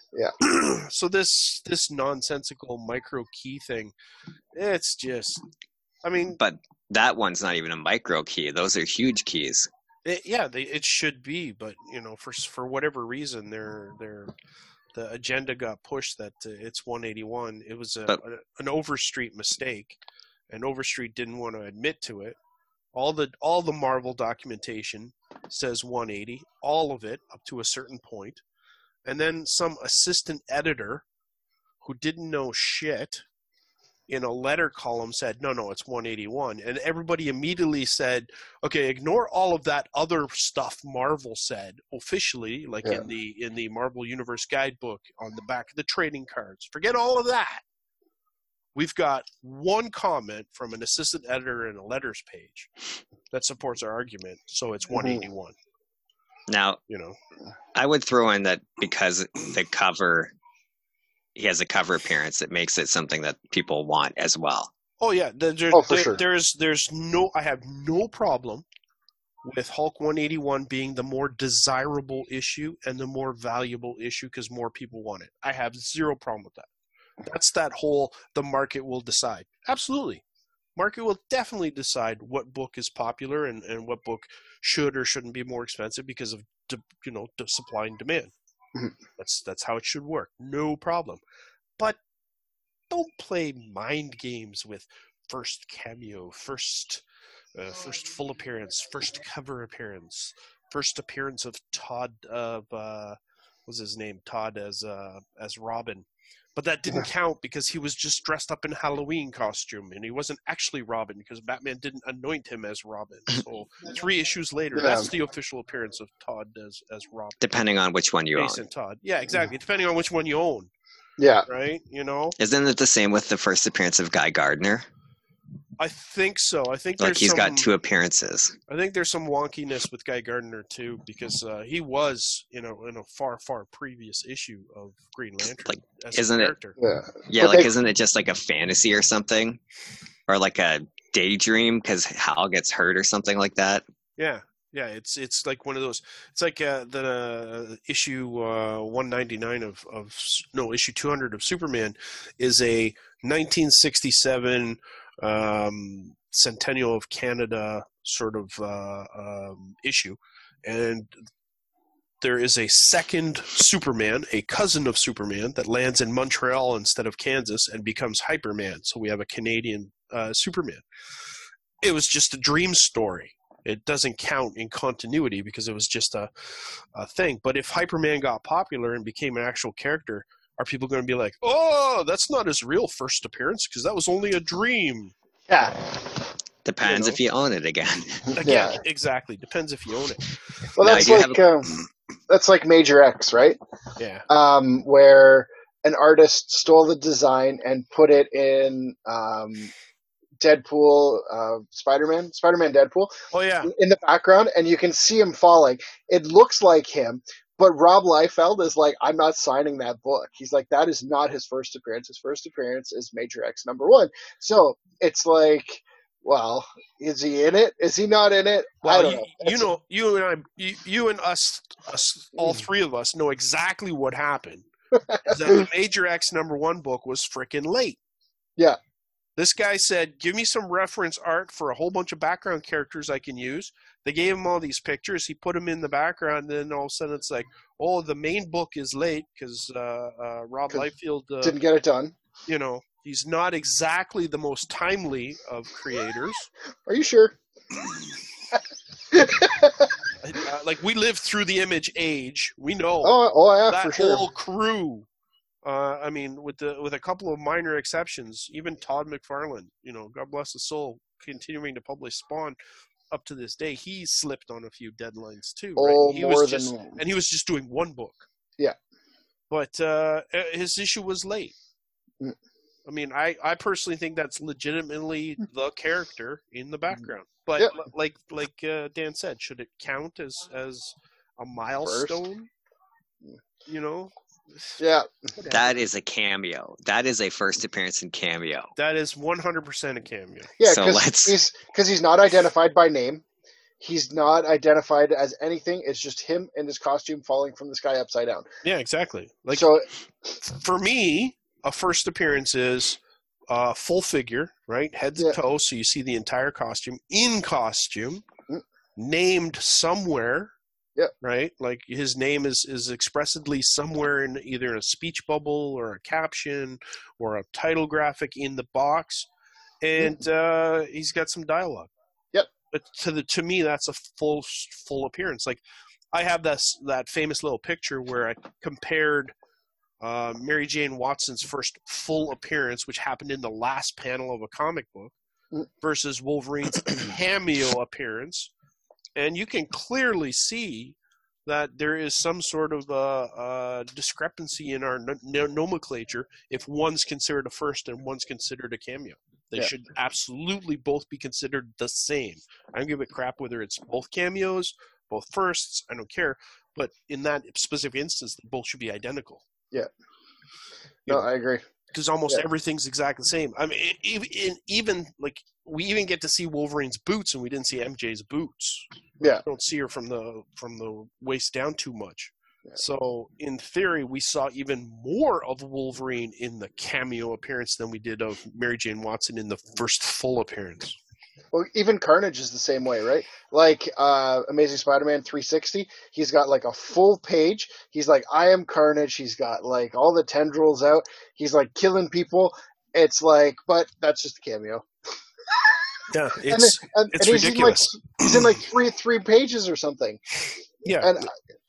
[SPEAKER 12] Yeah.
[SPEAKER 5] So this this nonsensical micro key thing, it's just, I mean,
[SPEAKER 11] but that one's not even a micro key. Those are huge keys.
[SPEAKER 5] It, yeah, they, it should be, but you know, for for whatever reason, they're they're the agenda got pushed that uh, it's one eighty-one. It was a,
[SPEAKER 11] but,
[SPEAKER 5] a, an Overstreet mistake, and Overstreet didn't want to admit to it. All the all the Marvel documentation says one eighty, all of it up to a certain point. And then some assistant editor who didn't know shit in a letter column said, no, no, it's one eighty-one. And everybody immediately said, okay, ignore all of that other stuff Marvel said officially, like
[SPEAKER 12] yeah.
[SPEAKER 5] in the in the Marvel Universe guidebook on the back of the trading cards. Forget all of that. We've got one comment from an assistant editor in a letters page that supports our argument, so it's one eighty-one.
[SPEAKER 11] Now,
[SPEAKER 5] you know,
[SPEAKER 11] I would throw in that because the cover, he has a cover appearance, it makes it something that people want as well.
[SPEAKER 5] Oh yeah, there, there,
[SPEAKER 12] oh, for
[SPEAKER 5] there,
[SPEAKER 12] sure.
[SPEAKER 5] there's there's no, I have no problem with Hulk one eighty-one being the more desirable issue and the more valuable issue because more people want it. I have zero problem with that. That's that whole the market will decide. Absolutely. Market will definitely decide what book is popular and, and what book should or shouldn't be more expensive because of de, you know de, supply and demand.
[SPEAKER 12] Mm-hmm.
[SPEAKER 5] That's that's how it should work. No problem. But don't play mind games with first cameo, first uh, first full appearance, first cover appearance, first appearance of Todd of uh, what's his name? Todd as uh, as Robin. But that didn't count because he was just dressed up in a Halloween costume, and he wasn't actually Robin because Batman didn't anoint him as Robin. So three issues later,
[SPEAKER 12] yeah.
[SPEAKER 5] that's the official appearance of Todd as as Robin.
[SPEAKER 11] Depending on which one you
[SPEAKER 5] Jason
[SPEAKER 11] own.
[SPEAKER 5] Todd. Yeah, exactly. Depending on which one you own.
[SPEAKER 12] Yeah.
[SPEAKER 5] Right? You know?
[SPEAKER 11] Isn't it the same with the first appearance of Guy Gardner?
[SPEAKER 5] I think so. I think
[SPEAKER 11] Like
[SPEAKER 5] there's
[SPEAKER 11] he's
[SPEAKER 5] some,
[SPEAKER 11] got two appearances.
[SPEAKER 5] I think there's some wonkiness with Guy Gardner too, because uh, he was, you know, in a far, far previous issue of Green Lantern
[SPEAKER 11] Like,
[SPEAKER 5] as
[SPEAKER 11] isn't
[SPEAKER 5] a
[SPEAKER 11] it-
[SPEAKER 5] character.
[SPEAKER 12] Yeah.
[SPEAKER 11] Yeah,
[SPEAKER 12] But
[SPEAKER 11] like
[SPEAKER 12] they-
[SPEAKER 11] isn't it just like a fantasy or something, or like a daydream because Hal gets hurt or something like that?
[SPEAKER 5] Yeah, yeah. It's it's like one of those. It's like uh, the uh, issue uh, one ninety-nine of of no issue two hundred of Superman is a nineteen sixty-seven um, Centennial of Canada sort of uh, um, issue, and there is a second Superman, a cousin of Superman, that lands in Montreal instead of Kansas and becomes Hyperman. So we have a Canadian uh, Superman. It was just a dream story. It doesn't count in continuity because it was just a, a thing. But if Hyperman got popular and became an actual character, are people going to be like, oh, that's not his real first appearance because that was only a dream?
[SPEAKER 12] Yeah.
[SPEAKER 11] Depends
[SPEAKER 5] You know?
[SPEAKER 11] if you own it again.
[SPEAKER 5] Yeah,
[SPEAKER 12] Yeah.
[SPEAKER 5] exactly. Depends if you own it.
[SPEAKER 12] Well,
[SPEAKER 11] Now,
[SPEAKER 12] that's
[SPEAKER 11] you
[SPEAKER 12] like um, that's like Major X, right?
[SPEAKER 5] Yeah.
[SPEAKER 12] Um, where an artist stole the design and put it in um, Deadpool, uh, Spider-Man, Spider-Man, Deadpool,
[SPEAKER 5] Oh, yeah.
[SPEAKER 12] in the background, and you can see him falling. It looks like him, but Rob Liefeld is like, I'm not signing that book. He's like, that is not his first appearance. His first appearance is Major X number one. So it's like, well, is he in it? Is he not in it? I
[SPEAKER 5] Well,
[SPEAKER 12] don't
[SPEAKER 5] you,
[SPEAKER 12] know.
[SPEAKER 5] you
[SPEAKER 12] That's-
[SPEAKER 5] know, you and I, you, you and us, us, all three of us know exactly what happened. Is that the Major X number one book was freaking late.
[SPEAKER 12] Yeah.
[SPEAKER 5] This guy said, give me some reference art for a whole bunch of background characters I can use. They gave him all these pictures. He put them in the background. And then all of a sudden it's like, oh, the main book is late because uh, uh, Rob
[SPEAKER 12] 'Cause
[SPEAKER 5] Liefeld, uh,
[SPEAKER 12] Didn't get it done.
[SPEAKER 5] you know, he's not exactly the most timely of creators.
[SPEAKER 12] Are you sure?
[SPEAKER 5] Uh, like, we lived through the Image age. We know.
[SPEAKER 12] Oh, oh yeah,
[SPEAKER 5] that
[SPEAKER 12] for sure.
[SPEAKER 5] whole crew. Uh, I mean, with the with a couple of minor exceptions, even Todd McFarlane, you know, God bless his soul, continuing to publish Spawn up to this day, he slipped on a few deadlines too. Right?
[SPEAKER 12] Oh,
[SPEAKER 5] he
[SPEAKER 12] more
[SPEAKER 5] was
[SPEAKER 12] than
[SPEAKER 5] just,
[SPEAKER 12] one.
[SPEAKER 5] and he was just doing one book.
[SPEAKER 12] Yeah.
[SPEAKER 5] But uh, his issue was late.
[SPEAKER 12] Mm.
[SPEAKER 5] I mean, I, I personally think that's legitimately the character in the background. But
[SPEAKER 12] Yeah.
[SPEAKER 5] l- like like uh, Dan said, should it count as as a milestone? You know.
[SPEAKER 12] Yeah.
[SPEAKER 11] That is a cameo. That is a first appearance in cameo.
[SPEAKER 5] That is one hundred percent a cameo.
[SPEAKER 12] Yeah,
[SPEAKER 11] So
[SPEAKER 12] because
[SPEAKER 11] let's-
[SPEAKER 12] he's because he's not identified by name. He's not identified as anything. It's just him in his costume falling from the sky upside down.
[SPEAKER 5] Yeah, exactly. Like
[SPEAKER 12] So
[SPEAKER 5] for me, a first appearance is uh, full figure, right, head to
[SPEAKER 12] Yeah.
[SPEAKER 5] toe, so you see the entire costume in costume,
[SPEAKER 12] Mm.
[SPEAKER 5] named somewhere.
[SPEAKER 12] Yep.
[SPEAKER 5] Right, like his name is is expressly somewhere in either a speech bubble or a caption or a title graphic in the box, and uh, he's got some dialogue.
[SPEAKER 12] Yep.
[SPEAKER 5] But to the to me, that's a full full appearance. Like I have that that famous little picture where I compared uh, Mary Jane Watson's first full appearance, which happened in the last panel of a comic book,
[SPEAKER 12] Mm.
[SPEAKER 5] versus Wolverine's cameo appearance. And you can clearly see that there is some sort of uh, uh, discrepancy in our n- n- nomenclature if one's considered a first and one's considered a cameo. They
[SPEAKER 12] Yeah.
[SPEAKER 5] should absolutely both be considered the same. I don't give a crap whether it's both cameos, both firsts, I don't care. But in that specific instance, they both should be identical.
[SPEAKER 12] yeah. No, I agree.
[SPEAKER 5] Because almost
[SPEAKER 12] Yeah.
[SPEAKER 5] everything's exactly the same. I mean, even, even like we even get to see Wolverine's boots, and we didn't see M J's boots.
[SPEAKER 12] Yeah.
[SPEAKER 5] We don't see her from the from the waist down too much.
[SPEAKER 12] Yeah.
[SPEAKER 5] So in theory, we saw even more of Wolverine in the cameo appearance than we did of Mary Jane Watson in the first full appearance.
[SPEAKER 12] Well, even Carnage is the same way, right? Like uh, Amazing Spider-Man three sixty, he's got like a full page. He's like, I am Carnage. He's got like all the tendrils out. He's like killing people. It's like, but that's just a cameo.
[SPEAKER 5] Yeah,
[SPEAKER 12] And,
[SPEAKER 5] it's
[SPEAKER 12] then- and,
[SPEAKER 5] it's
[SPEAKER 12] and he's
[SPEAKER 5] ridiculous.
[SPEAKER 12] In like, he's in like three three pages or something.
[SPEAKER 5] Yeah,
[SPEAKER 12] And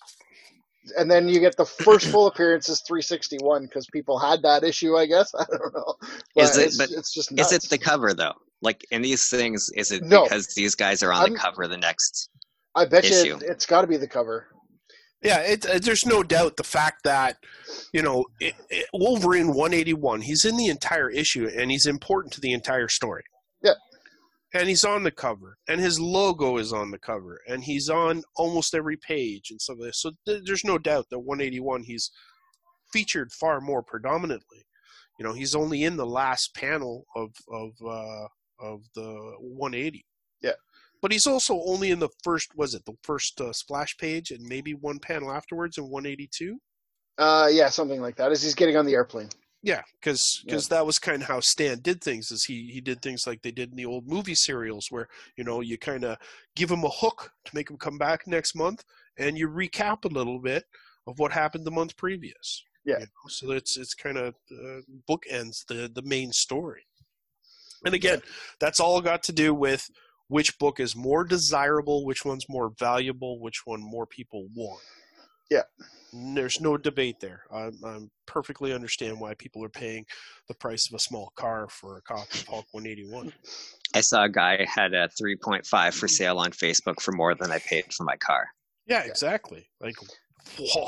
[SPEAKER 12] and then you get the first full appearance is three sixty-one because people had that issue, I guess. I don't know. But
[SPEAKER 11] Is it?
[SPEAKER 12] it's,
[SPEAKER 11] But
[SPEAKER 12] it's just nuts.
[SPEAKER 11] is it the cover though? Like in these things, is it
[SPEAKER 12] No.
[SPEAKER 11] because these guys are on
[SPEAKER 12] I'm-
[SPEAKER 11] the cover of the next?
[SPEAKER 12] I bet
[SPEAKER 11] issue?
[SPEAKER 12] you it, it's got to be the cover.
[SPEAKER 5] Yeah, it, it, there's no doubt the fact that, you know, it, it, Wolverine one eighty-one, he's in the entire issue, and he's important to the entire story.
[SPEAKER 12] Yeah.
[SPEAKER 5] And he's on the cover, and his logo is on the cover, and he's on almost every page and stuff like that. So th- there's no doubt that one eighty-one, he's featured far more predominantly. You know, he's only in the last panel of of uh, of the one eighty.
[SPEAKER 12] Yeah.
[SPEAKER 5] But he's also only in the first, was it the first uh, splash page and maybe one panel afterwards in one eighty-two?
[SPEAKER 12] Uh, yeah, something like that. As he's getting on the airplane.
[SPEAKER 5] Yeah, because
[SPEAKER 12] Yeah.
[SPEAKER 5] that was kind of how Stan did things. Is he he did things like they did in the old movie serials, where you know you kind of give him a hook to make him come back next month, and you recap a little bit of what happened the month previous.
[SPEAKER 12] Yeah.
[SPEAKER 5] You know? So it's it's kind of uh, bookends the the main story. And again, that's all got to do with which book is more desirable, which one's more valuable, which one more people want.
[SPEAKER 12] Yeah.
[SPEAKER 5] There's no debate there. I I perfectly understand why people are paying the price of a small car for a copy of Hulk one eighty-one.
[SPEAKER 11] I saw a guy had a three point five for sale on Facebook for more than I paid for my car.
[SPEAKER 5] Yeah, exactly. Like, whoa.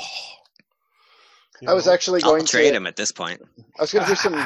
[SPEAKER 5] You
[SPEAKER 12] I was
[SPEAKER 5] know?
[SPEAKER 12] actually going
[SPEAKER 11] I'll trade
[SPEAKER 12] to.
[SPEAKER 11] him at this point.
[SPEAKER 12] I was going to do some.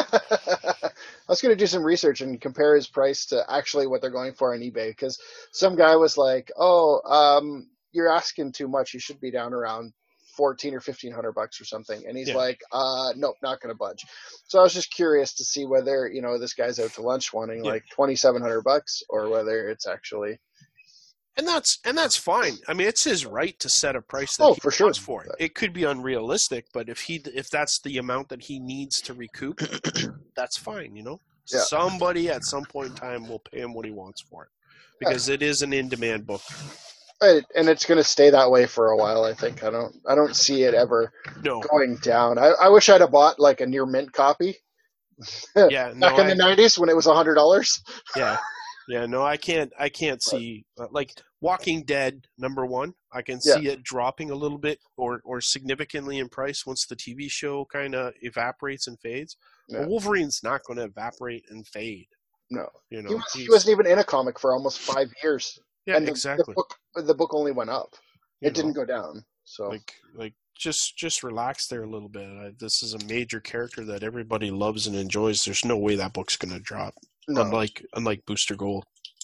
[SPEAKER 12] I was going to do some research and compare his price to actually what they're going for on eBay, because some guy was like, "Oh, um, you're asking too much. You should be down around fourteen or fifteen hundred bucks or something." And he's
[SPEAKER 5] Yeah.
[SPEAKER 12] like, "Uh, nope, not going to budge." So I was just curious to see whether you know this guy's out to lunch wanting
[SPEAKER 5] Yeah.
[SPEAKER 12] like twenty seven hundred bucks, or whether it's actually.
[SPEAKER 5] And that's and that's fine. I mean, it's his right to set a price that
[SPEAKER 12] Oh,
[SPEAKER 5] he
[SPEAKER 12] for sure.
[SPEAKER 5] wants for it. It could be unrealistic, but if he if that's the amount that he needs to recoup, that's fine. You know,
[SPEAKER 12] Yeah.
[SPEAKER 5] somebody at some point in time will pay him what he wants for it, because it is an in-demand book.
[SPEAKER 12] Right, and it's going to stay that way for a while. I think. I don't. I don't see it ever
[SPEAKER 5] No,
[SPEAKER 12] going down. I, I wish I'd have bought like a near mint copy.
[SPEAKER 5] yeah, no,
[SPEAKER 12] Back in
[SPEAKER 5] I-
[SPEAKER 12] the nineties when it was a hundred dollars.
[SPEAKER 5] yeah, yeah, no, I can't. I can't see uh, like Walking Dead number one. I can
[SPEAKER 12] Yeah.
[SPEAKER 5] see it dropping a little bit or or significantly in price once the T V show kind of evaporates and fades.
[SPEAKER 12] Yeah.
[SPEAKER 5] But Wolverine's not going to evaporate and fade.
[SPEAKER 12] No,
[SPEAKER 5] You know,
[SPEAKER 12] he, was, he
[SPEAKER 5] he's-
[SPEAKER 12] wasn't even in a comic for almost five years.
[SPEAKER 5] Yeah,
[SPEAKER 12] and the,
[SPEAKER 5] exactly.
[SPEAKER 12] The book, the book only went up.
[SPEAKER 5] You
[SPEAKER 12] It didn't
[SPEAKER 5] know,
[SPEAKER 12] go down. So
[SPEAKER 5] like like just just relax there a little bit. I, this is a major character that everybody loves and enjoys. There's no way that book's going to drop.
[SPEAKER 12] No.
[SPEAKER 5] Unlike unlike Booster Gold.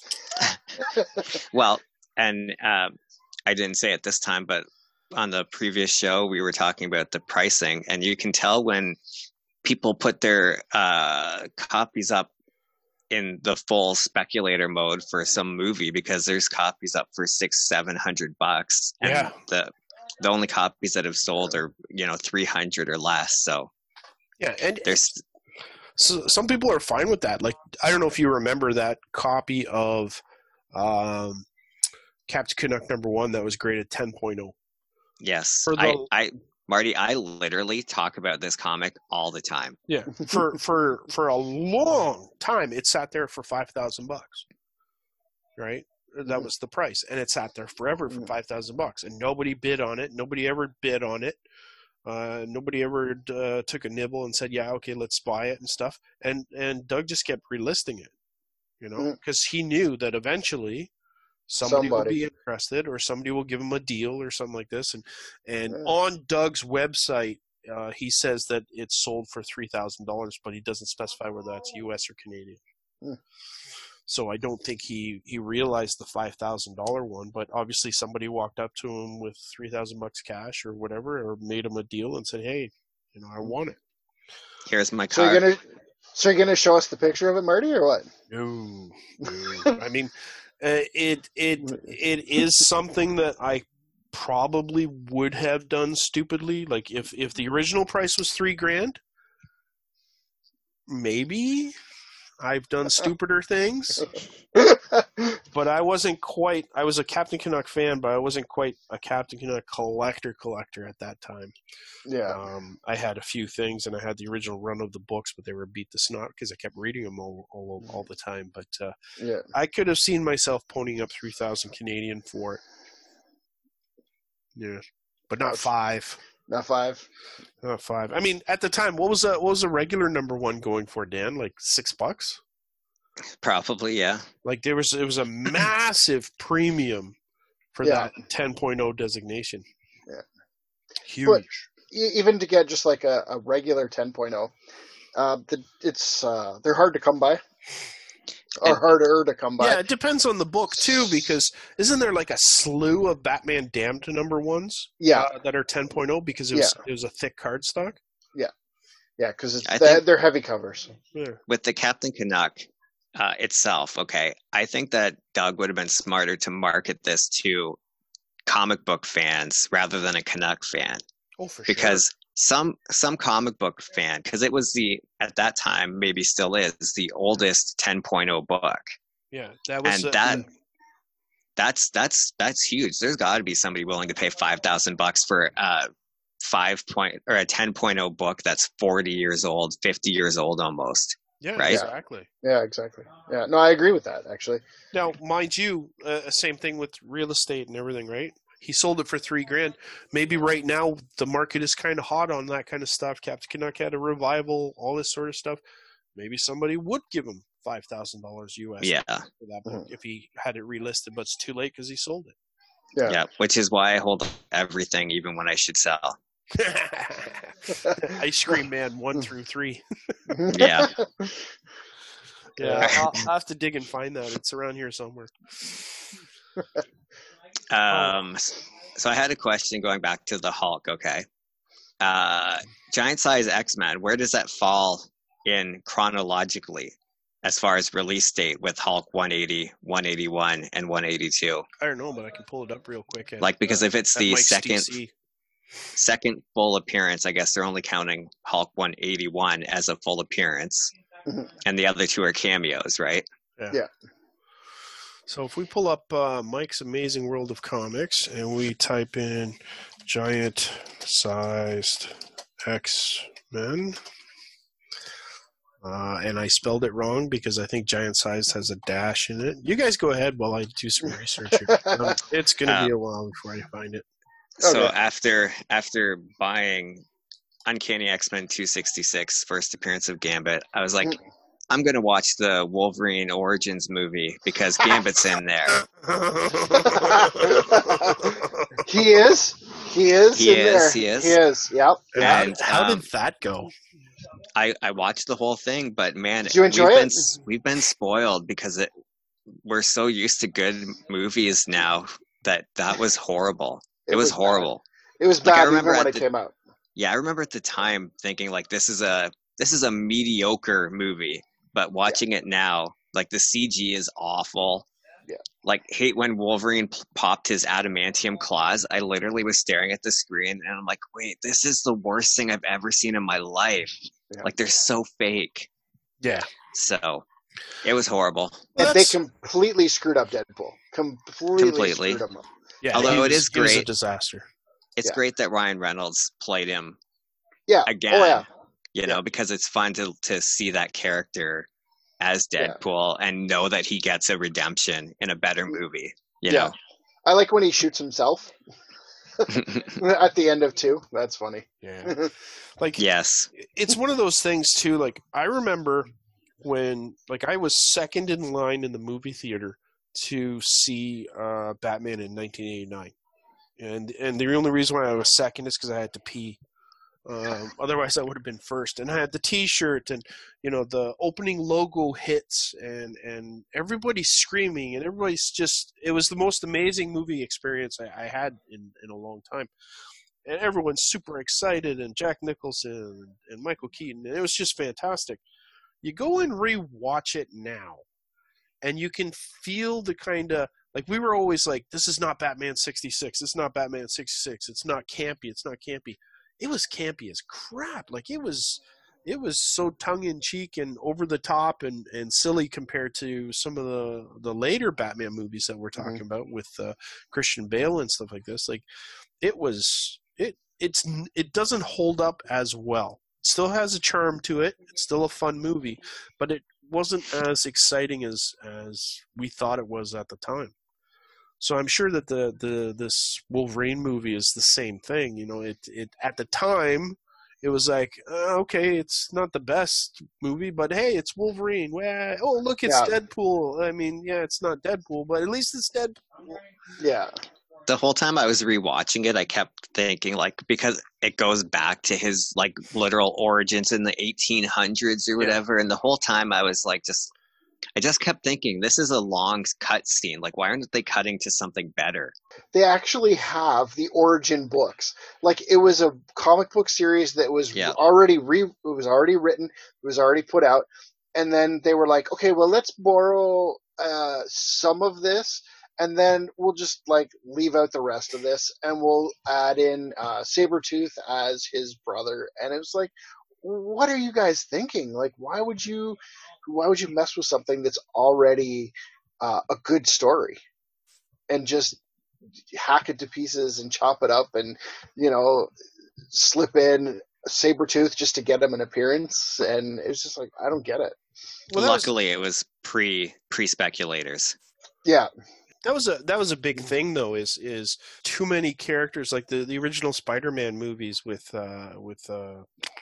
[SPEAKER 11] Well, and um, I didn't say it this time, but on the previous show, we were talking about the pricing, and you can tell when people put their uh, copies up in the full speculator mode for some movie, because there's copies up for six, seven hundred bucks, and
[SPEAKER 5] Yeah.
[SPEAKER 11] the the only copies that have sold are you know three hundred or less. So
[SPEAKER 5] Yeah, and
[SPEAKER 11] there's
[SPEAKER 5] so some people are fine with that. Like, I don't know if you remember that copy of um, Captain Canuck number one that was graded ten point oh.
[SPEAKER 11] yes,
[SPEAKER 5] For
[SPEAKER 11] I,
[SPEAKER 5] the-
[SPEAKER 11] I Marty, I literally talk about this comic all the time.
[SPEAKER 5] Yeah, for for for a long time, it sat there for five thousand bucks. Right, that was the price, and it sat there forever for five thousand bucks, and nobody bid on it. Nobody ever bid on it. Uh, nobody ever uh, took a nibble and said, "Yeah, okay, let's buy it" and stuff. And and Doug just kept relisting it, you know,
[SPEAKER 12] Mm.
[SPEAKER 5] because he knew that eventually somebody, will
[SPEAKER 12] Somebody.
[SPEAKER 5] be interested, or somebody will give him a deal or something like this. And and
[SPEAKER 12] Yeah.
[SPEAKER 5] on Doug's website, uh, he says that it's sold for three thousand dollars, but he doesn't specify whether that's U S or Canadian.
[SPEAKER 12] Hmm.
[SPEAKER 5] So I don't think he, he realized the five thousand dollar one, but obviously somebody walked up to him with three thousand bucks cash or whatever, or made him a deal and said, "Hey, you know, I want it."
[SPEAKER 11] Here's my
[SPEAKER 12] so
[SPEAKER 11] card.
[SPEAKER 12] you're gonna so you're gonna show us the picture of it, Marty, or what?
[SPEAKER 5] No, no. I mean, uh, it it it is something that I probably would have done stupidly. Like if if the original price was three grand, maybe I've done stupider things. But I wasn't quite. I was a Captain Canuck fan, but I wasn't quite a Captain Canuck collector collector at that time.
[SPEAKER 12] Yeah.
[SPEAKER 5] Um, I had a few things, and I had the original run of the books, but they were beat to snot because I kept reading them all all, all the time. But uh,
[SPEAKER 12] Yeah.
[SPEAKER 5] I could have seen myself ponying up three thousand Canadian for it. Yeah, but not five.
[SPEAKER 12] Not five.
[SPEAKER 5] Not five. I mean, at the time, what was a what was a regular number one going for, Dan? Like six bucks.
[SPEAKER 11] Probably, yeah.
[SPEAKER 5] Like there was, it was a massive premium for
[SPEAKER 12] Yeah.
[SPEAKER 5] that ten point oh designation.
[SPEAKER 12] Yeah.
[SPEAKER 5] Huge.
[SPEAKER 12] But e- even to get just like a, a regular ten point oh, uh, the, it's uh, they're hard to come by. are harder to come by.
[SPEAKER 5] Yeah, it depends on the book too, because isn't there like a slew of Batman Damned number ones?
[SPEAKER 12] Yeah.
[SPEAKER 5] uh, that are ten point oh because it was
[SPEAKER 12] Yeah.
[SPEAKER 5] it was a thick cardstock.
[SPEAKER 12] Yeah, yeah, because
[SPEAKER 11] I
[SPEAKER 12] they're,
[SPEAKER 11] think-
[SPEAKER 12] they're heavy covers.
[SPEAKER 5] Yeah.
[SPEAKER 11] With the Captain Canuck uh, itself, okay, I think that Doug would have been smarter to market this to comic book fans rather than a Canuck fan.
[SPEAKER 5] Oh, for
[SPEAKER 11] because some some comic book fan, because it was the, at that time, maybe still is, the oldest ten point oh book.
[SPEAKER 5] sure. Yeah, that was
[SPEAKER 11] And
[SPEAKER 5] uh,
[SPEAKER 11] that that's that's that's huge. There's got to be somebody willing to pay five thousand bucks for a five point or a ten point oh book that's forty years old, fifty years old almost.
[SPEAKER 5] yeah,
[SPEAKER 11] right?
[SPEAKER 5] exactly.
[SPEAKER 12] Yeah, exactly. Yeah, no, I agree with that actually.
[SPEAKER 5] Now, mind you, uh, same thing with real estate and everything, right? He sold it for three grand. Maybe right now the market is kind of hot on that kind of stuff. Captain Canuck had a revival, all this sort of stuff. Maybe somebody would give him five thousand dollars U S
[SPEAKER 11] Yeah.
[SPEAKER 5] for that book if he had it relisted, but it's too late because he sold it.
[SPEAKER 12] Yeah.
[SPEAKER 11] Yeah, which is why I hold everything, even when I should sell.
[SPEAKER 5] Ice Cream Man one through three.
[SPEAKER 11] Yeah.
[SPEAKER 5] Yeah, I'll, I'll have to dig and find that. It's around here somewhere.
[SPEAKER 11] Um, so I had a question going back to the Hulk. Okay, uh, giant size X-Men. Where does that fall in chronologically, as far as release date with Hulk one eighty, one eighty-one, and one eighty-two?
[SPEAKER 5] I don't know, but I can pull it up real quick. At,
[SPEAKER 11] Like, because
[SPEAKER 5] uh,
[SPEAKER 11] if it's
[SPEAKER 5] at
[SPEAKER 11] the
[SPEAKER 5] Mike's
[SPEAKER 11] second
[SPEAKER 5] D C.
[SPEAKER 11] second full appearance, I guess they're only counting Hulk one eighty-one as a full appearance, and the other two are cameos, right?
[SPEAKER 5] Yeah.
[SPEAKER 12] Yeah.
[SPEAKER 5] So if we pull up uh, Mike's Amazing World of Comics and we type in giant-sized X-Men, uh, and I spelled it wrong because I think giant-sized has a dash in it. You guys go ahead while I do some research here. Um, it's going to
[SPEAKER 11] Uh,
[SPEAKER 5] be a while before I find it.
[SPEAKER 11] So
[SPEAKER 12] Okay.
[SPEAKER 11] after after buying Uncanny X-Men two sixty-six, first appearance of Gambit, I was like, I'm going to watch the Wolverine Origins movie because Gambit's in there.
[SPEAKER 12] He is. He is.
[SPEAKER 11] He
[SPEAKER 12] in
[SPEAKER 11] is,
[SPEAKER 12] there.
[SPEAKER 11] he is.
[SPEAKER 12] He is. Yep.
[SPEAKER 11] And
[SPEAKER 5] How
[SPEAKER 11] um,
[SPEAKER 5] did that go?
[SPEAKER 11] I, I watched the whole thing, but man,
[SPEAKER 12] Did you enjoy
[SPEAKER 11] we've
[SPEAKER 12] it?
[SPEAKER 11] been s- we've been spoiled because it we're so used to good movies now that that was horrible. It,
[SPEAKER 12] It
[SPEAKER 11] was,
[SPEAKER 12] was bad.
[SPEAKER 11] horrible.
[SPEAKER 12] It was
[SPEAKER 11] Like, I
[SPEAKER 12] bad even
[SPEAKER 11] remember
[SPEAKER 12] when
[SPEAKER 11] at
[SPEAKER 12] it
[SPEAKER 11] the-
[SPEAKER 12] came out.
[SPEAKER 11] Yeah, I remember at the time thinking like this is a this is a mediocre movie, but watching it now, like the C G is awful.
[SPEAKER 12] Yeah.
[SPEAKER 11] Like hate when Wolverine p- popped his adamantium claws. I literally was staring at the screen and I'm like, wait, this is the worst thing I've ever seen in my life.
[SPEAKER 12] Yeah.
[SPEAKER 11] Like they're so fake.
[SPEAKER 5] Yeah.
[SPEAKER 11] So it was horrible.
[SPEAKER 12] And they
[SPEAKER 5] That's-
[SPEAKER 12] completely screwed up Deadpool. Completely,
[SPEAKER 11] Completely.
[SPEAKER 12] screwed him up.
[SPEAKER 5] Yeah,
[SPEAKER 11] Although
[SPEAKER 5] he
[SPEAKER 11] it
[SPEAKER 5] was-
[SPEAKER 11] is
[SPEAKER 5] he was a
[SPEAKER 11] great.
[SPEAKER 5] disaster.
[SPEAKER 11] It's
[SPEAKER 12] Yeah.
[SPEAKER 11] great that Ryan Reynolds played him
[SPEAKER 12] Yeah.
[SPEAKER 11] again.
[SPEAKER 12] Oh yeah.
[SPEAKER 11] You know, because it's fun to to see that character as Deadpool and know that he gets a redemption in a better movie. You
[SPEAKER 12] Yeah. I like when he shoots himself
[SPEAKER 11] know.
[SPEAKER 12] at the end of two. That's funny.
[SPEAKER 5] Yeah. Like
[SPEAKER 11] Yes.
[SPEAKER 5] it's one of those things too. Like I remember when, like, I was second in line in the movie theater to see uh, Batman in nineteen eighty-nine, and and the only reason why I was second is because I had to pee. Um, otherwise, I would have been first. And I had the T-shirt, and you know the opening logo hits, and and everybody's screaming, and everybody's just. It was the most amazing movie experience I, I had in in a long time. And everyone's super excited, and Jack Nicholson and Michael Keaton, and it was just fantastic. You go and re-watch it now, and you can feel the kind of, like, we were always like, this is not Batman sixty-six, it's not Batman sixty-six, it's not campy, it's not campy. It was campy as crap. Like, it was it was so tongue-in-cheek and over-the-top and, and silly compared to some of the, the later Batman movies that we're talking
[SPEAKER 12] Mhm.
[SPEAKER 5] about with uh, Christian Bale and stuff like this. Like, it was it it's it doesn't hold up as well. It still has a charm to it. It's still a fun movie, but it wasn't as exciting as as we thought it was at the time. So I'm sure that the, the this Wolverine movie is the same thing. You know, it it at the time it was like, uh, okay, it's not the best movie, but hey, it's Wolverine. Well, oh, look, it's
[SPEAKER 12] Yeah.
[SPEAKER 5] Deadpool. I mean, yeah, it's not Deadpool, but at least it's Deadpool.
[SPEAKER 12] Yeah.
[SPEAKER 11] The whole time I was rewatching it, I kept thinking, like, because it goes back to his, like, literal origins in the eighteen hundreds or whatever, and the whole time I was, like, just, I just kept thinking, this is a long cut scene. Like, why aren't they cutting to something better?
[SPEAKER 12] They actually have the origin books. Like, it was a comic book series that was
[SPEAKER 11] Yeah.
[SPEAKER 12] already re, it was already written, it was already put out, and then they were like, okay, well, let's borrow uh, some of this, and then we'll just like leave out the rest of this, and we'll add in uh, Sabretooth as his brother. And it was like, what are you guys thinking? Like, why would you, why would you mess with something that's already uh, a good story, and just hack it to pieces and chop it up, and you know, slip in Sabretooth just to get him an appearance? And it's just like, I don't get it.
[SPEAKER 5] Well,
[SPEAKER 11] Luckily, was, it was pre pre speculators.
[SPEAKER 12] Yeah.
[SPEAKER 5] That was a that was a big thing though. Is is too many characters, like the, the original Spider-Man movies with uh, with uh,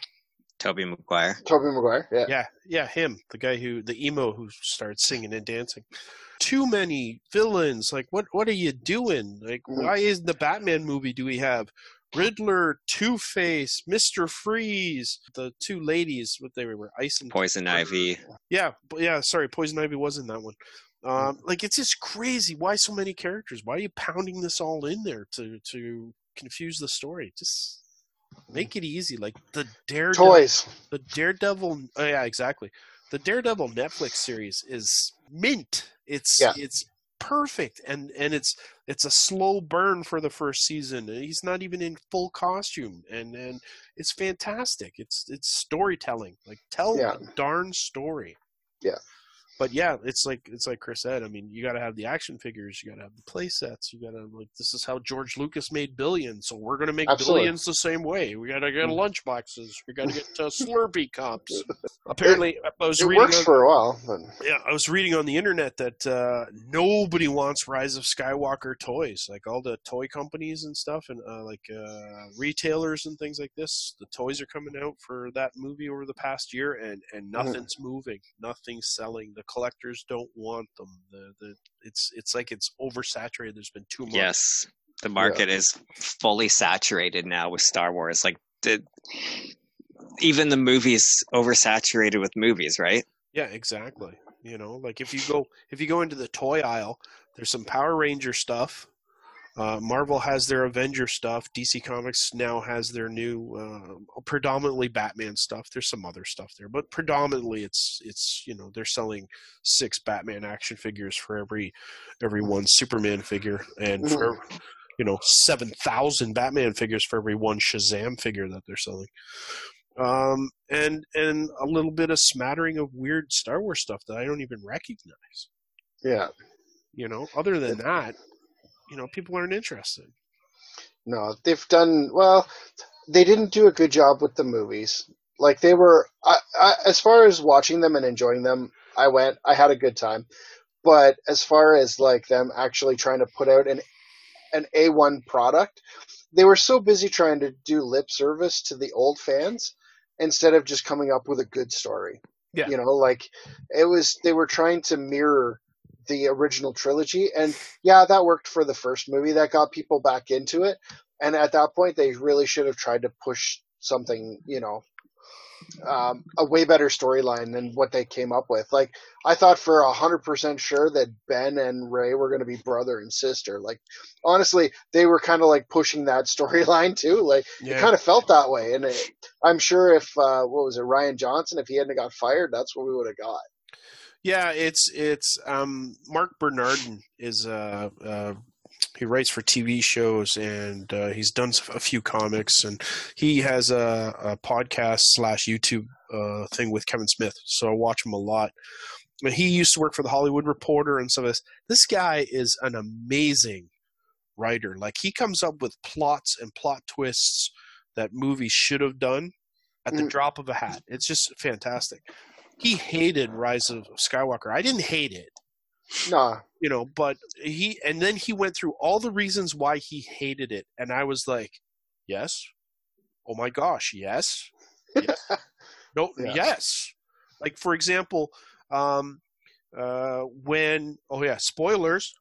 [SPEAKER 11] Tobey Maguire.
[SPEAKER 12] Tobey Maguire, yeah,
[SPEAKER 5] yeah, yeah, him, the guy who the emo who starts singing and dancing. Too many villains. Like, what what are you doing? Like, mm-hmm. why is the Batman movie? Do we have Riddler, Two-Face, Mister Freeze, the two ladies? What they were, Ice and
[SPEAKER 11] Poison Ivy.
[SPEAKER 5] Yeah, yeah. Sorry, Poison Ivy was in that one. Um, like, it's just crazy. Why so many characters? Why are you pounding this all in there to to confuse the story? Just make it easy. Like the Daredevil,
[SPEAKER 12] toys.
[SPEAKER 5] The Daredevil. Oh yeah, exactly. The Daredevil Netflix series is mint. It's
[SPEAKER 12] yeah.
[SPEAKER 5] it's perfect, and and it's it's a slow burn for the first season. He's not even in full costume, and and it's fantastic. It's it's storytelling. Like, tell
[SPEAKER 12] yeah.
[SPEAKER 5] a darn story.
[SPEAKER 12] Yeah.
[SPEAKER 5] But yeah, it's like it's like Chris said. I mean, you got to have the action figures, you got to have the play sets, you got to, like, this is how George Lucas made billions, so we're going to make
[SPEAKER 12] Absolutely.
[SPEAKER 5] billions the same way. We got to get lunch boxes, we got to get uh, Slurpee cups. Apparently,
[SPEAKER 12] it,
[SPEAKER 5] I was
[SPEAKER 12] it
[SPEAKER 5] reading
[SPEAKER 12] works
[SPEAKER 5] on,
[SPEAKER 12] for a while. But...
[SPEAKER 5] Yeah, I was reading on the internet that uh, nobody wants Rise of Skywalker toys. Like, all the toy companies and stuff, and uh, like uh, retailers and things like this. The toys are coming out for that movie over the past year, and and nothing's mm. moving, nothing's selling. The collectors don't want them. The the it's it's like it's oversaturated. There's been too much.
[SPEAKER 11] Yes, the market yeah. is fully saturated now with Star Wars. Like, the even the movies oversaturated with movies, right?
[SPEAKER 5] Yeah, exactly. You know, like if you go if you go into the toy aisle, there's some Power Ranger stuff. Uh, Marvel has their Avenger stuff. D C Comics now has their new, uh, predominantly Batman stuff. There's some other stuff there, but predominantly it's it's you know, they're selling six Batman action figures for every every one Superman figure, and for you know seven thousand Batman figures for every one Shazam figure that they're selling. Um, and and a little bit of smattering of weird Star Wars stuff that I don't even recognize.
[SPEAKER 12] Yeah,
[SPEAKER 5] you know. Other than that. You know, people aren't interested.
[SPEAKER 12] No, they've done well. They didn't do a good job with the movies. Like, they were, I, I, as far as watching them and enjoying them, I went. I had a good time. But as far as like them actually trying to put out an an A one product, they were so busy trying to do lip service to the old fans instead of just coming up with a good story.
[SPEAKER 5] Yeah,
[SPEAKER 12] you know, like it was. They were trying to mirror the original trilogy, and yeah, that worked for the first movie. That got people back into it, and at that point they really should have tried to push something, you know, um, a way better storyline than what they came up with. Like, I thought for a hundred percent sure that Ben and Rey were going to be brother and sister. Like, honestly, they were kind of like pushing that storyline too. Like, yeah. It kind of felt that way, and it, I'm sure if uh, what was it, Rian Johnson, if he hadn't got fired, that's what we would have got.
[SPEAKER 5] Yeah, it's it's um, Mark Bernardin is uh, uh, he writes for T V shows, and uh, he's done a few comics, and he has a, a podcast slash YouTube uh, thing with Kevin Smith, so I watch him a lot. And he used to work for the Hollywood Reporter and some of this. This guy is an amazing writer. Like, he comes up with plots and plot twists that movies should have done at the mm. drop of a hat. It's just fantastic. He hated Rise of Skywalker. I didn't hate it.
[SPEAKER 12] Nah.
[SPEAKER 5] You know, but he, and then he went through all the reasons why he hated it. And I was like, yes. Oh my gosh. Yes. Yes. No, yeah. Yes. Like, for example, um, uh, when, oh yeah, spoilers.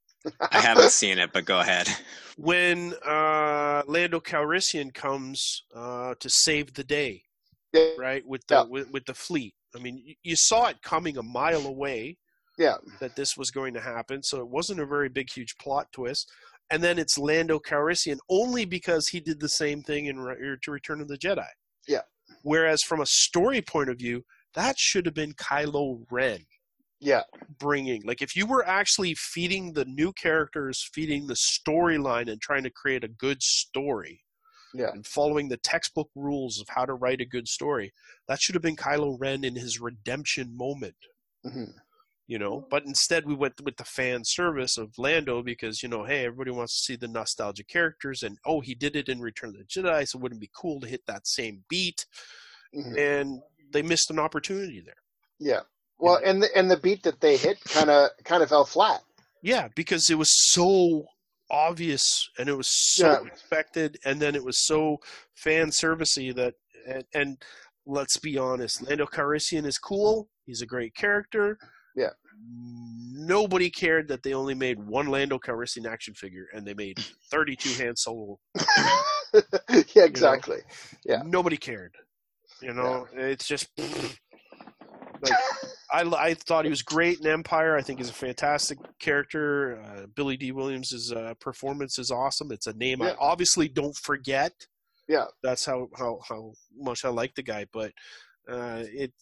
[SPEAKER 11] I haven't seen it, but go ahead.
[SPEAKER 5] When uh, Lando Calrissian comes uh, to save the day,
[SPEAKER 12] yeah.
[SPEAKER 5] right, with the, yeah. with, with the fleet. I mean, you saw it coming a mile away,
[SPEAKER 12] Yeah.
[SPEAKER 5] that this was going to happen, so it wasn't a very big, huge plot twist. And then it's Lando Calrissian only because he did the same thing in Re- to Return of the Jedi.
[SPEAKER 12] Yeah.
[SPEAKER 5] Whereas from a story point of view, that should have been Kylo Ren.
[SPEAKER 12] Yeah.
[SPEAKER 5] Bringing, like, if you were actually feeding the new characters, feeding the storyline and trying to create a good story,
[SPEAKER 12] yeah,
[SPEAKER 5] and following the textbook rules of how to write a good story, that should have been Kylo Ren in his redemption moment.
[SPEAKER 12] Mm-hmm.
[SPEAKER 5] You know, but instead we went with the fan service of Lando because, you know, hey, everybody wants to see the nostalgic characters, and oh, he did it in Return of the Jedi, so wouldn't it be cool to hit that same beat? Mm-hmm. And they missed an opportunity there.
[SPEAKER 12] Yeah. Well, and the, and the beat that they hit kind of kind of fell flat.
[SPEAKER 5] Yeah, because it was so obvious and it was so yeah. expected, and then it was so fan servicey that, and, and let's be honest, Lando Calrissian is cool. He's a great character.
[SPEAKER 12] Yeah.
[SPEAKER 5] Nobody cared that they only made one Lando Calrissian action figure and they made thirty-two Han Solo.
[SPEAKER 12] Yeah, exactly.
[SPEAKER 5] You know?
[SPEAKER 12] Yeah.
[SPEAKER 5] Nobody cared. You know, yeah. It's just like I, I thought he was great in Empire. I think he's a fantastic character. Uh, Billy D. Williams' uh, performance is awesome. It's a name yeah. I obviously don't forget.
[SPEAKER 12] Yeah.
[SPEAKER 5] That's how, how, how much I like the guy, but uh, it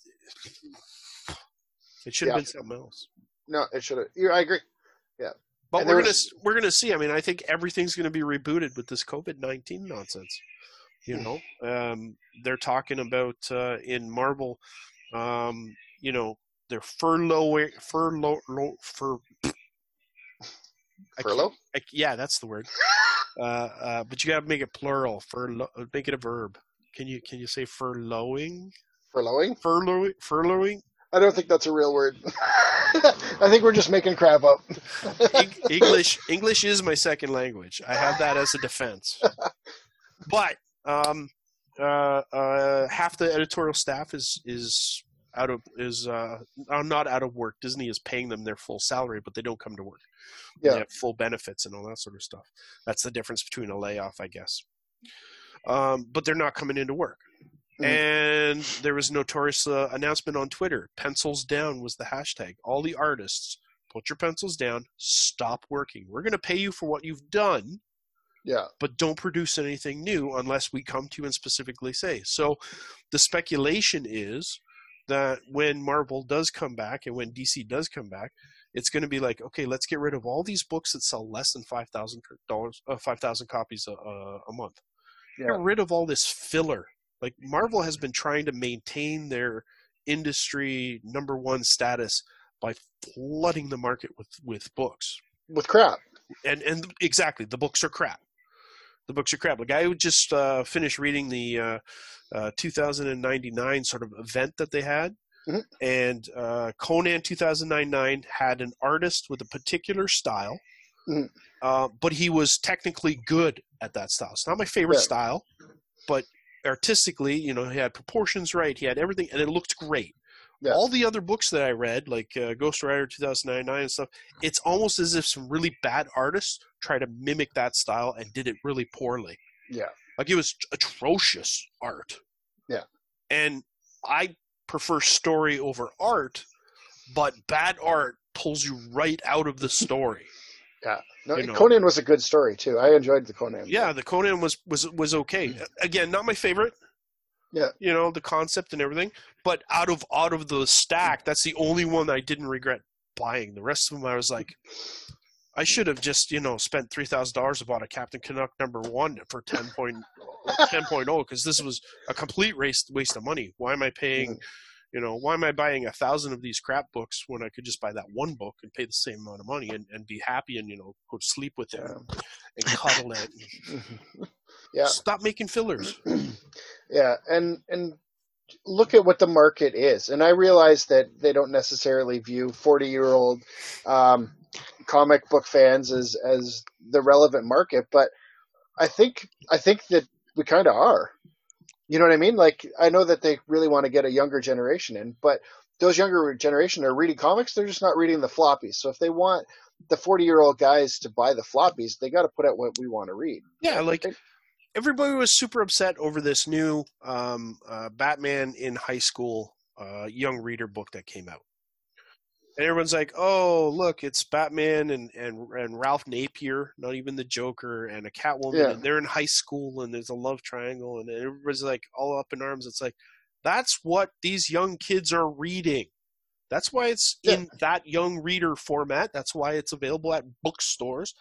[SPEAKER 5] it should have yeah. been something else.
[SPEAKER 12] No, it should have. Yeah, I agree. Yeah.
[SPEAKER 5] But
[SPEAKER 12] and
[SPEAKER 5] we're
[SPEAKER 12] was...
[SPEAKER 5] gonna we're gonna see. I mean, I think everything's gonna be rebooted with this COVID nineteen nonsense. You know, um, they're talking about uh, in Marvel, um, you know, they're furloughing, furlough, fur.
[SPEAKER 12] Furlough?
[SPEAKER 5] I, yeah, that's the word. uh, uh, but you got to make it plural. Furlough, make it a verb. Can you can you say furloughing?
[SPEAKER 12] Furloughing?
[SPEAKER 5] Furloughing? Furloughing?
[SPEAKER 12] I don't think that's a real word. I think we're just making crap up.
[SPEAKER 5] English English is my second language. I have that as a defense. But um, uh, uh, half the editorial staff is is out of is uh, not out of work. Disney is paying them their full salary, but they don't come to work.
[SPEAKER 12] Yeah.
[SPEAKER 5] They have full benefits and all that sort of stuff. That's the difference between a layoff, I guess. Um, but they're not coming into work. Mm-hmm. And there was a notorious uh, announcement on Twitter. Pencils down was the hashtag. All the artists, put your pencils down, stop working. We're going to pay you for what you've done.
[SPEAKER 12] Yeah.
[SPEAKER 5] But don't produce anything new unless we come to you and specifically say. So the speculation is that when Marvel does come back and when D C does come back, it's going to be like, okay, let's get rid of all these books that sell less than five thousand dollars, uh, five thousand copies a, a month. Yeah. Get rid of all this filler. Like, Marvel has been trying to maintain their industry number one status by flooding the market with, with books.
[SPEAKER 12] With crap.
[SPEAKER 5] And and exactly, the books are crap. The books are crap. Like, I would just uh, finish reading the uh, uh, two thousand ninety-nine sort of event that they had.
[SPEAKER 12] Mm-hmm.
[SPEAKER 5] And uh, Conan two thousand ninety-nine had an artist with a particular style,
[SPEAKER 12] mm-hmm.
[SPEAKER 5] uh, but he was technically good at that style. It's not my favorite
[SPEAKER 12] yeah.
[SPEAKER 5] style, but artistically, you know, he had proportions right, he had everything, and it looked great. Yeah. All the other books that I read, like uh, Ghost Rider two thousand ninety-nine and stuff, it's almost as if some really bad artists tried to mimic that style and did it really poorly.
[SPEAKER 12] Yeah.
[SPEAKER 5] Like, it was atrocious art.
[SPEAKER 12] Yeah.
[SPEAKER 5] And I prefer story over art, but bad art pulls you right out of the story.
[SPEAKER 12] Yeah. No,
[SPEAKER 5] you know?
[SPEAKER 12] Conan was a good story too. I enjoyed the Conan.
[SPEAKER 5] Yeah, the Conan was was was okay. Again, not my favorite.
[SPEAKER 12] Yeah.
[SPEAKER 5] You know, the concept and everything, but out of out of the stack, that's the only one I didn't regret buying. The rest of them I was like, I should have just, you know, spent three thousand dollars and bought a Captain Canuck number one for ten point oh because this was a complete waste waste of money. Why am I paying, mm-hmm. you know, why am I buying a thousand of these crap books when I could just buy that one book and pay the same amount of money and, and be happy and, you know, go to sleep with it yeah. and cuddle it.
[SPEAKER 12] Yeah.
[SPEAKER 5] Stop making fillers.
[SPEAKER 12] Yeah, and and look at what the market is. And I realize that they don't necessarily view forty-year-old um, comic book fans as as the relevant market, but I think I think that we kind of are. You know what I mean? Like, I know that they really want to get a younger generation in, but those younger generation are reading comics. They're just not reading the floppies. So if they want the forty-year-old guys to buy the floppies, they got to put out what we want to read.
[SPEAKER 5] Yeah, like everybody was super upset over this new um, uh, Batman in High School uh, young reader book that came out. And everyone's like, "Oh, look, it's Batman and, and, and Ralph Napier, not even the Joker, and a Catwoman,
[SPEAKER 12] Yeah.
[SPEAKER 5] and they're in high school, and there's a love triangle, and everybody's like all up in arms." It's like, that's what these young kids are reading. That's why it's
[SPEAKER 12] Yeah.
[SPEAKER 5] in that young reader format. That's why it's available at bookstores.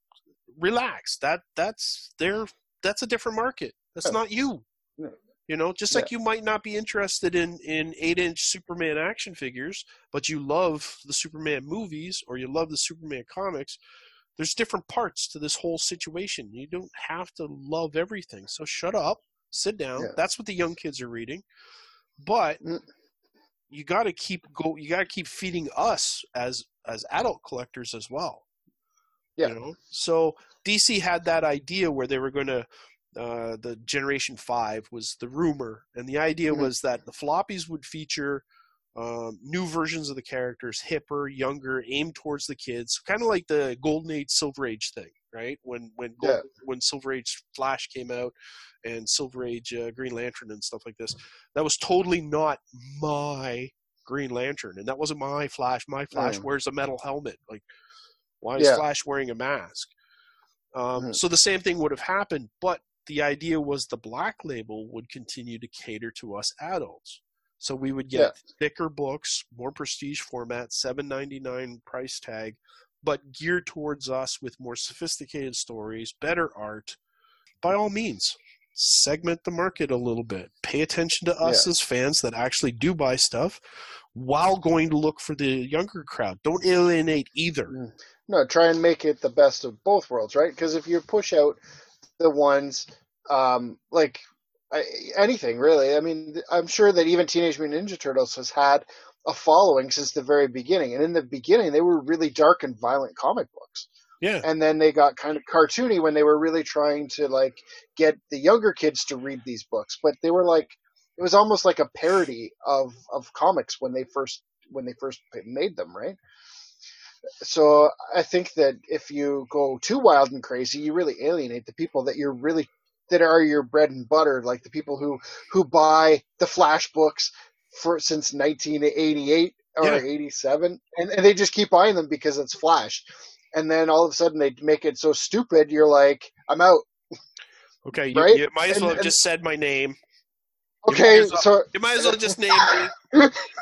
[SPEAKER 5] Relax. That that's their that's a different market. That's
[SPEAKER 12] Yeah.
[SPEAKER 5] not you.
[SPEAKER 12] Yeah.
[SPEAKER 5] You know, just like you might not be interested in, in eight-inch Superman action figures, but you love the Superman movies or you love the Superman comics, there's different parts to this whole situation. You don't have to love everything. So shut up, sit down.
[SPEAKER 12] Yeah.
[SPEAKER 5] That's what the young kids are reading. But
[SPEAKER 12] Mm.
[SPEAKER 5] you got to keep go. You got to keep feeding us as as adult collectors as well.
[SPEAKER 12] Yeah.
[SPEAKER 5] You know? So D C had that idea where they were going to. Uh, the Generation five was the rumor, and the idea
[SPEAKER 12] Mhm.
[SPEAKER 5] was that the floppies would feature um, new versions of the characters, hipper, younger, aimed towards the kids, kind of like the Golden Age, Silver Age thing, right? When when Gold,
[SPEAKER 12] Yeah.
[SPEAKER 5] when Silver Age Flash came out, and Silver Age uh, Green Lantern and stuff like this, that was totally not my Green Lantern, and that wasn't my Flash. My Flash
[SPEAKER 12] Mm.
[SPEAKER 5] wears a metal helmet. Like, why is
[SPEAKER 12] Yeah.
[SPEAKER 5] Flash wearing a mask? Um,
[SPEAKER 12] Mhm.
[SPEAKER 5] So the same thing would have happened, but the idea was the Black Label would continue to cater to us adults. So we would get
[SPEAKER 12] Yeah.
[SPEAKER 5] thicker books, more prestige format, seven ninety-nine price tag, but geared towards us with more sophisticated stories, better art. By all means, segment the market a little bit. Pay attention to us
[SPEAKER 12] Yeah.
[SPEAKER 5] as fans that actually do buy stuff while going to look for the younger crowd. Don't alienate either.
[SPEAKER 12] Mm. No, try and make it the best of both worlds, right? Because if you push out the ones um, like I, anything really, I mean, I'm sure that even Teenage Mutant Ninja Turtles has had a following since the very beginning, and in the beginning they were really dark and violent comic books.
[SPEAKER 5] Yeah.
[SPEAKER 12] And then they got kind of cartoony when they were really trying to like get the younger kids to read these books, but they were like it was almost like a parody of of comics when they first when they first made them, right? So I think that if you go too wild and crazy, you really alienate the people that you're really that are your bread and butter, like the people who who buy the Flash books for since nineteen eighty-eight or
[SPEAKER 5] Yeah.
[SPEAKER 12] eighty-seven, and, and they just keep buying them because it's Flash. And then all of a sudden they make it so stupid, you're like, I'm out.
[SPEAKER 5] Okay, you,
[SPEAKER 12] Right?
[SPEAKER 5] you might as well
[SPEAKER 12] And-
[SPEAKER 5] have
[SPEAKER 12] and-
[SPEAKER 5] just said my name. You might
[SPEAKER 12] Okay,
[SPEAKER 5] as well-
[SPEAKER 12] so
[SPEAKER 5] you might as well just name me.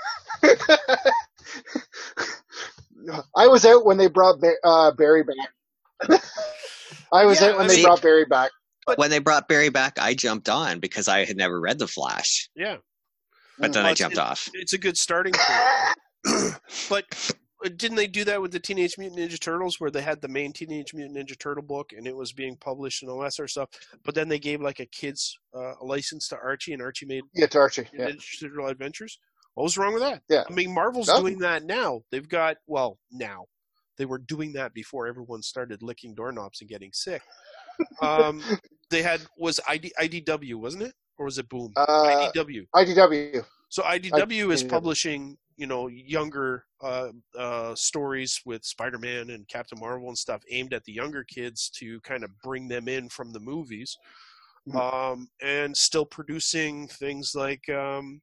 [SPEAKER 12] I was out when they brought Ba- uh, Barry back. I was
[SPEAKER 5] Yeah,
[SPEAKER 12] out when
[SPEAKER 5] I
[SPEAKER 12] they
[SPEAKER 11] mean-
[SPEAKER 12] brought Barry back.
[SPEAKER 11] When they brought Barry back, I jumped on because I had never read The Flash,
[SPEAKER 5] Yeah.
[SPEAKER 11] but then
[SPEAKER 5] Well,
[SPEAKER 11] I
[SPEAKER 5] it's-
[SPEAKER 11] jumped
[SPEAKER 5] it-
[SPEAKER 11] off.
[SPEAKER 5] It's a good starting point. But didn't they do that with the Teenage Mutant Ninja Turtles, where they had the main Teenage Mutant Ninja Turtle book and it was being published and all that sort of stuff? But then they gave like a kid's uh, a license to Archie, and Archie made
[SPEAKER 12] Yeah, to Archie. Yeah.
[SPEAKER 5] Ninja Turtle Adventures. What was wrong with that?
[SPEAKER 12] Yeah.
[SPEAKER 5] I mean, Marvel's
[SPEAKER 12] No.
[SPEAKER 5] doing that now. They've got well now. They were doing that before everyone started licking doorknobs and getting sick. Um, they had was I D, I D W, wasn't it, or was it Boom?
[SPEAKER 12] Uh,
[SPEAKER 5] I D W.
[SPEAKER 12] I D W.
[SPEAKER 5] So I D W is
[SPEAKER 12] I D W.
[SPEAKER 5] publishing, you know, younger uh, uh, stories with Spider-Man and Captain Marvel and stuff aimed at the younger kids to kind of bring them in from the movies,
[SPEAKER 12] Mhm.
[SPEAKER 5] um, and still producing things like um,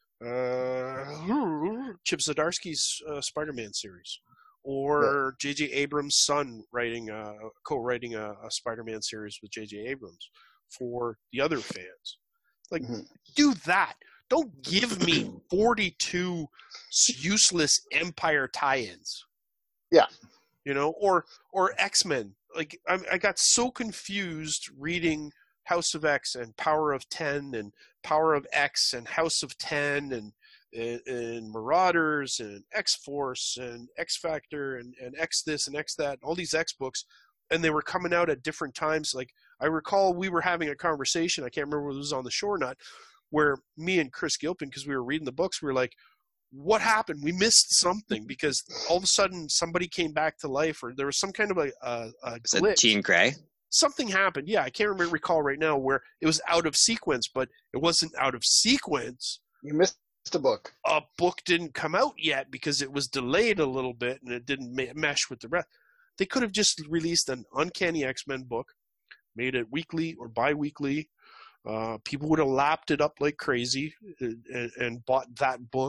[SPEAKER 5] uh, Chip Zdarsky's uh, Spider-Man series, or J J Abrams' son writing, uh, co-writing a, a Spider-Man series with J J Abrams for the other fans. Like,
[SPEAKER 12] Mhm.
[SPEAKER 5] do that. Don't give me forty-two useless Empire tie-ins.
[SPEAKER 12] Yeah.
[SPEAKER 5] You know, or or X-Men. Like, I, I got so confused reading House of X and Power of Ten and Power of X and House of Ten and and, and Marauders and X-Force and X-Factor and, and X this and X that, all these X books, and they were coming out at different times. Like, I recall we were having a conversation, I can't remember whether it was on the show or not, where me and Chris Gilpin, because we were reading the books, we were like, what happened? We missed something, because all of a sudden somebody came back to life, or there was some kind of a, a, a
[SPEAKER 11] Is it
[SPEAKER 5] glitch.
[SPEAKER 11] Jean Grey?
[SPEAKER 5] Something happened. Yeah, I can't remember, recall right now where it was out of sequence, but it wasn't out of sequence.
[SPEAKER 12] You missed a book.
[SPEAKER 5] A book didn't come out yet because it was delayed a little bit and it didn't ma- mesh with the rest. They could have just released an Uncanny X-Men book, made it weekly or bi-weekly. Uh, people would have lapped it up like crazy and, and bought that book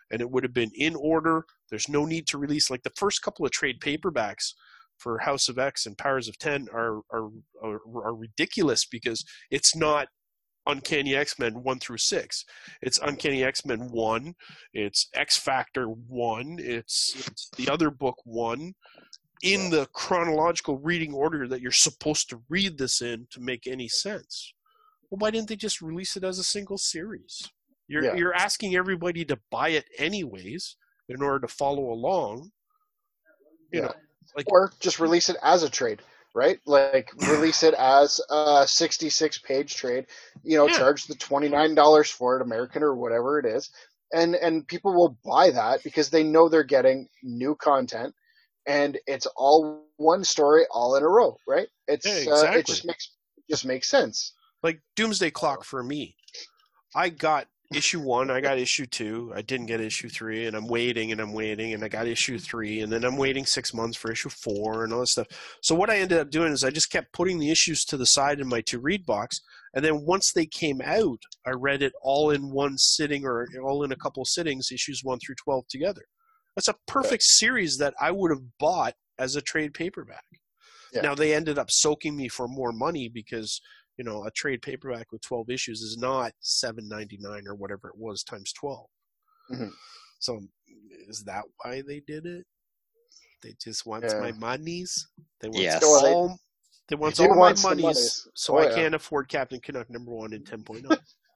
[SPEAKER 5] and it would have been in order. There's no need to release, like the first couple of trade paperbacks for House of X and Powers of ten are are are, are ridiculous because it's not Uncanny X-Men one through six. It's Uncanny X-Men one, it's X-Factor one, it's, it's the other book one, in the chronological reading order that you're supposed to read this in to make any sense. Well, why didn't they just release it as a single series? You're
[SPEAKER 12] Yeah.
[SPEAKER 5] you're asking everybody to buy it anyways in order to follow along. You
[SPEAKER 12] Yeah.
[SPEAKER 5] know, like
[SPEAKER 12] Or just release it as a trade, right? Like release it as a sixty-six page trade. You know,
[SPEAKER 5] Yeah.
[SPEAKER 12] charge the twenty-nine dollars for it, American or whatever it is, and and people will buy that because they know they're getting new content, and it's all one story, all in a row, right? It's
[SPEAKER 5] Yeah,
[SPEAKER 12] uh,
[SPEAKER 5] exactly.
[SPEAKER 12] it just makes just makes sense.
[SPEAKER 5] like Doomsday Clock for me. I got issue one, I got issue two, I didn't get issue three, and I'm waiting and I'm waiting, and I got issue three, and then I'm waiting six months for issue four and all this stuff. So what I ended up doing is I just kept putting the issues to the side in my to read box, and then once they came out, I read it all in one sitting or all in a couple of sittings, issues one through twelve together. That's a perfect series that I would have bought as a trade paperback.
[SPEAKER 12] Yeah.
[SPEAKER 5] Now they ended up soaking me for more money because, you know, a trade paperback with twelve issues is not seven ninety-nine or whatever it was times twelve.
[SPEAKER 12] Mhm.
[SPEAKER 5] So is that why they did it? They just want
[SPEAKER 12] Yeah.
[SPEAKER 5] my monies. They want
[SPEAKER 11] Yes.
[SPEAKER 12] So they-
[SPEAKER 5] all. They want
[SPEAKER 12] they do
[SPEAKER 5] all my
[SPEAKER 12] want some
[SPEAKER 5] monies,
[SPEAKER 12] monies.
[SPEAKER 5] so
[SPEAKER 12] Oh,
[SPEAKER 5] I
[SPEAKER 12] yeah.
[SPEAKER 5] can't afford Captain Canuck number one in ten point oh.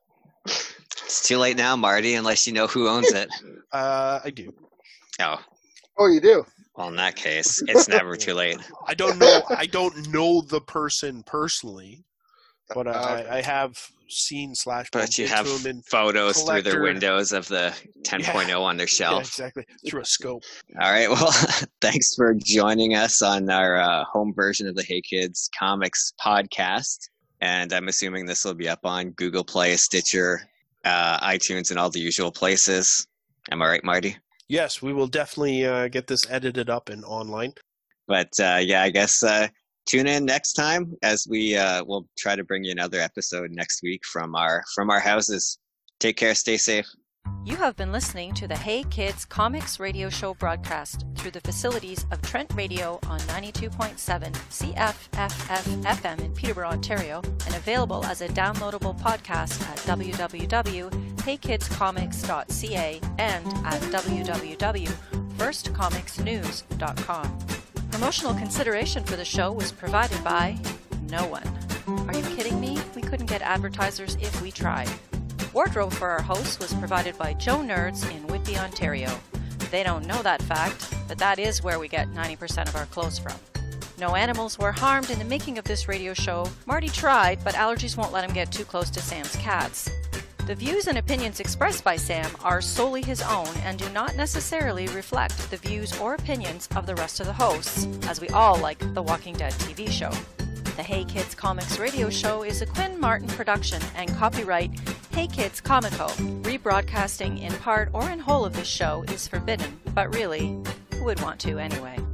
[SPEAKER 11] It's too late now, Marty, unless you know who owns it.
[SPEAKER 5] uh, I do.
[SPEAKER 11] Oh,
[SPEAKER 12] Oh, you do?
[SPEAKER 11] well, in that case, it's never too late.
[SPEAKER 5] I don't know. I don't know the person personally, but
[SPEAKER 12] Uh,
[SPEAKER 5] I, I have seen slash
[SPEAKER 11] But
[SPEAKER 5] bumped
[SPEAKER 11] you
[SPEAKER 5] into
[SPEAKER 11] have
[SPEAKER 5] him in
[SPEAKER 11] photos through their
[SPEAKER 5] collector-
[SPEAKER 11] windows of the ten point oh on their
[SPEAKER 5] yeah,
[SPEAKER 11] shelf.
[SPEAKER 5] exactly through a scope.
[SPEAKER 11] All right. Well, thanks for joining us on our uh, home version of the Hey Kids Comics podcast. And I'm assuming this will be up on Google Play, Stitcher, uh, iTunes, and all the usual places. Am I right, Marty?
[SPEAKER 5] Yes, we will definitely uh, get this edited up and online.
[SPEAKER 11] But uh, yeah, I guess uh, tune in next time as we uh, will try to bring you another episode next week from our from our houses. Take care. Stay safe.
[SPEAKER 1] You have been listening to the Hey Kids Comics Radio Show broadcast through the facilities of Trent Radio on ninety-two point seven C F F F F M in Peterborough, Ontario, and available as a downloadable podcast at w w w dot hey kids comics dot c a and at w w w dot first comics news dot com. Promotional consideration for the show was provided by no one. Are you kidding me? We couldn't get advertisers if we tried. Wardrobe for our hosts was provided by Joe Nerds in Whitby, Ontario. They don't know that fact, but that is where we get ninety percent of our clothes from. No animals were harmed in the making of this radio show. Marty tried, but allergies won't let him get too close to Sam's cats. The views and opinions expressed by Sam are solely his own and do not necessarily reflect the views or opinions of the rest of the hosts, as we all like The Walking Dead T V show. The Hey Kids Comics Radio Show is a Quinn Martin production and copyright Hey Kids Comico. Rebroadcasting in part or in whole of this show is forbidden, but really, who would want to anyway?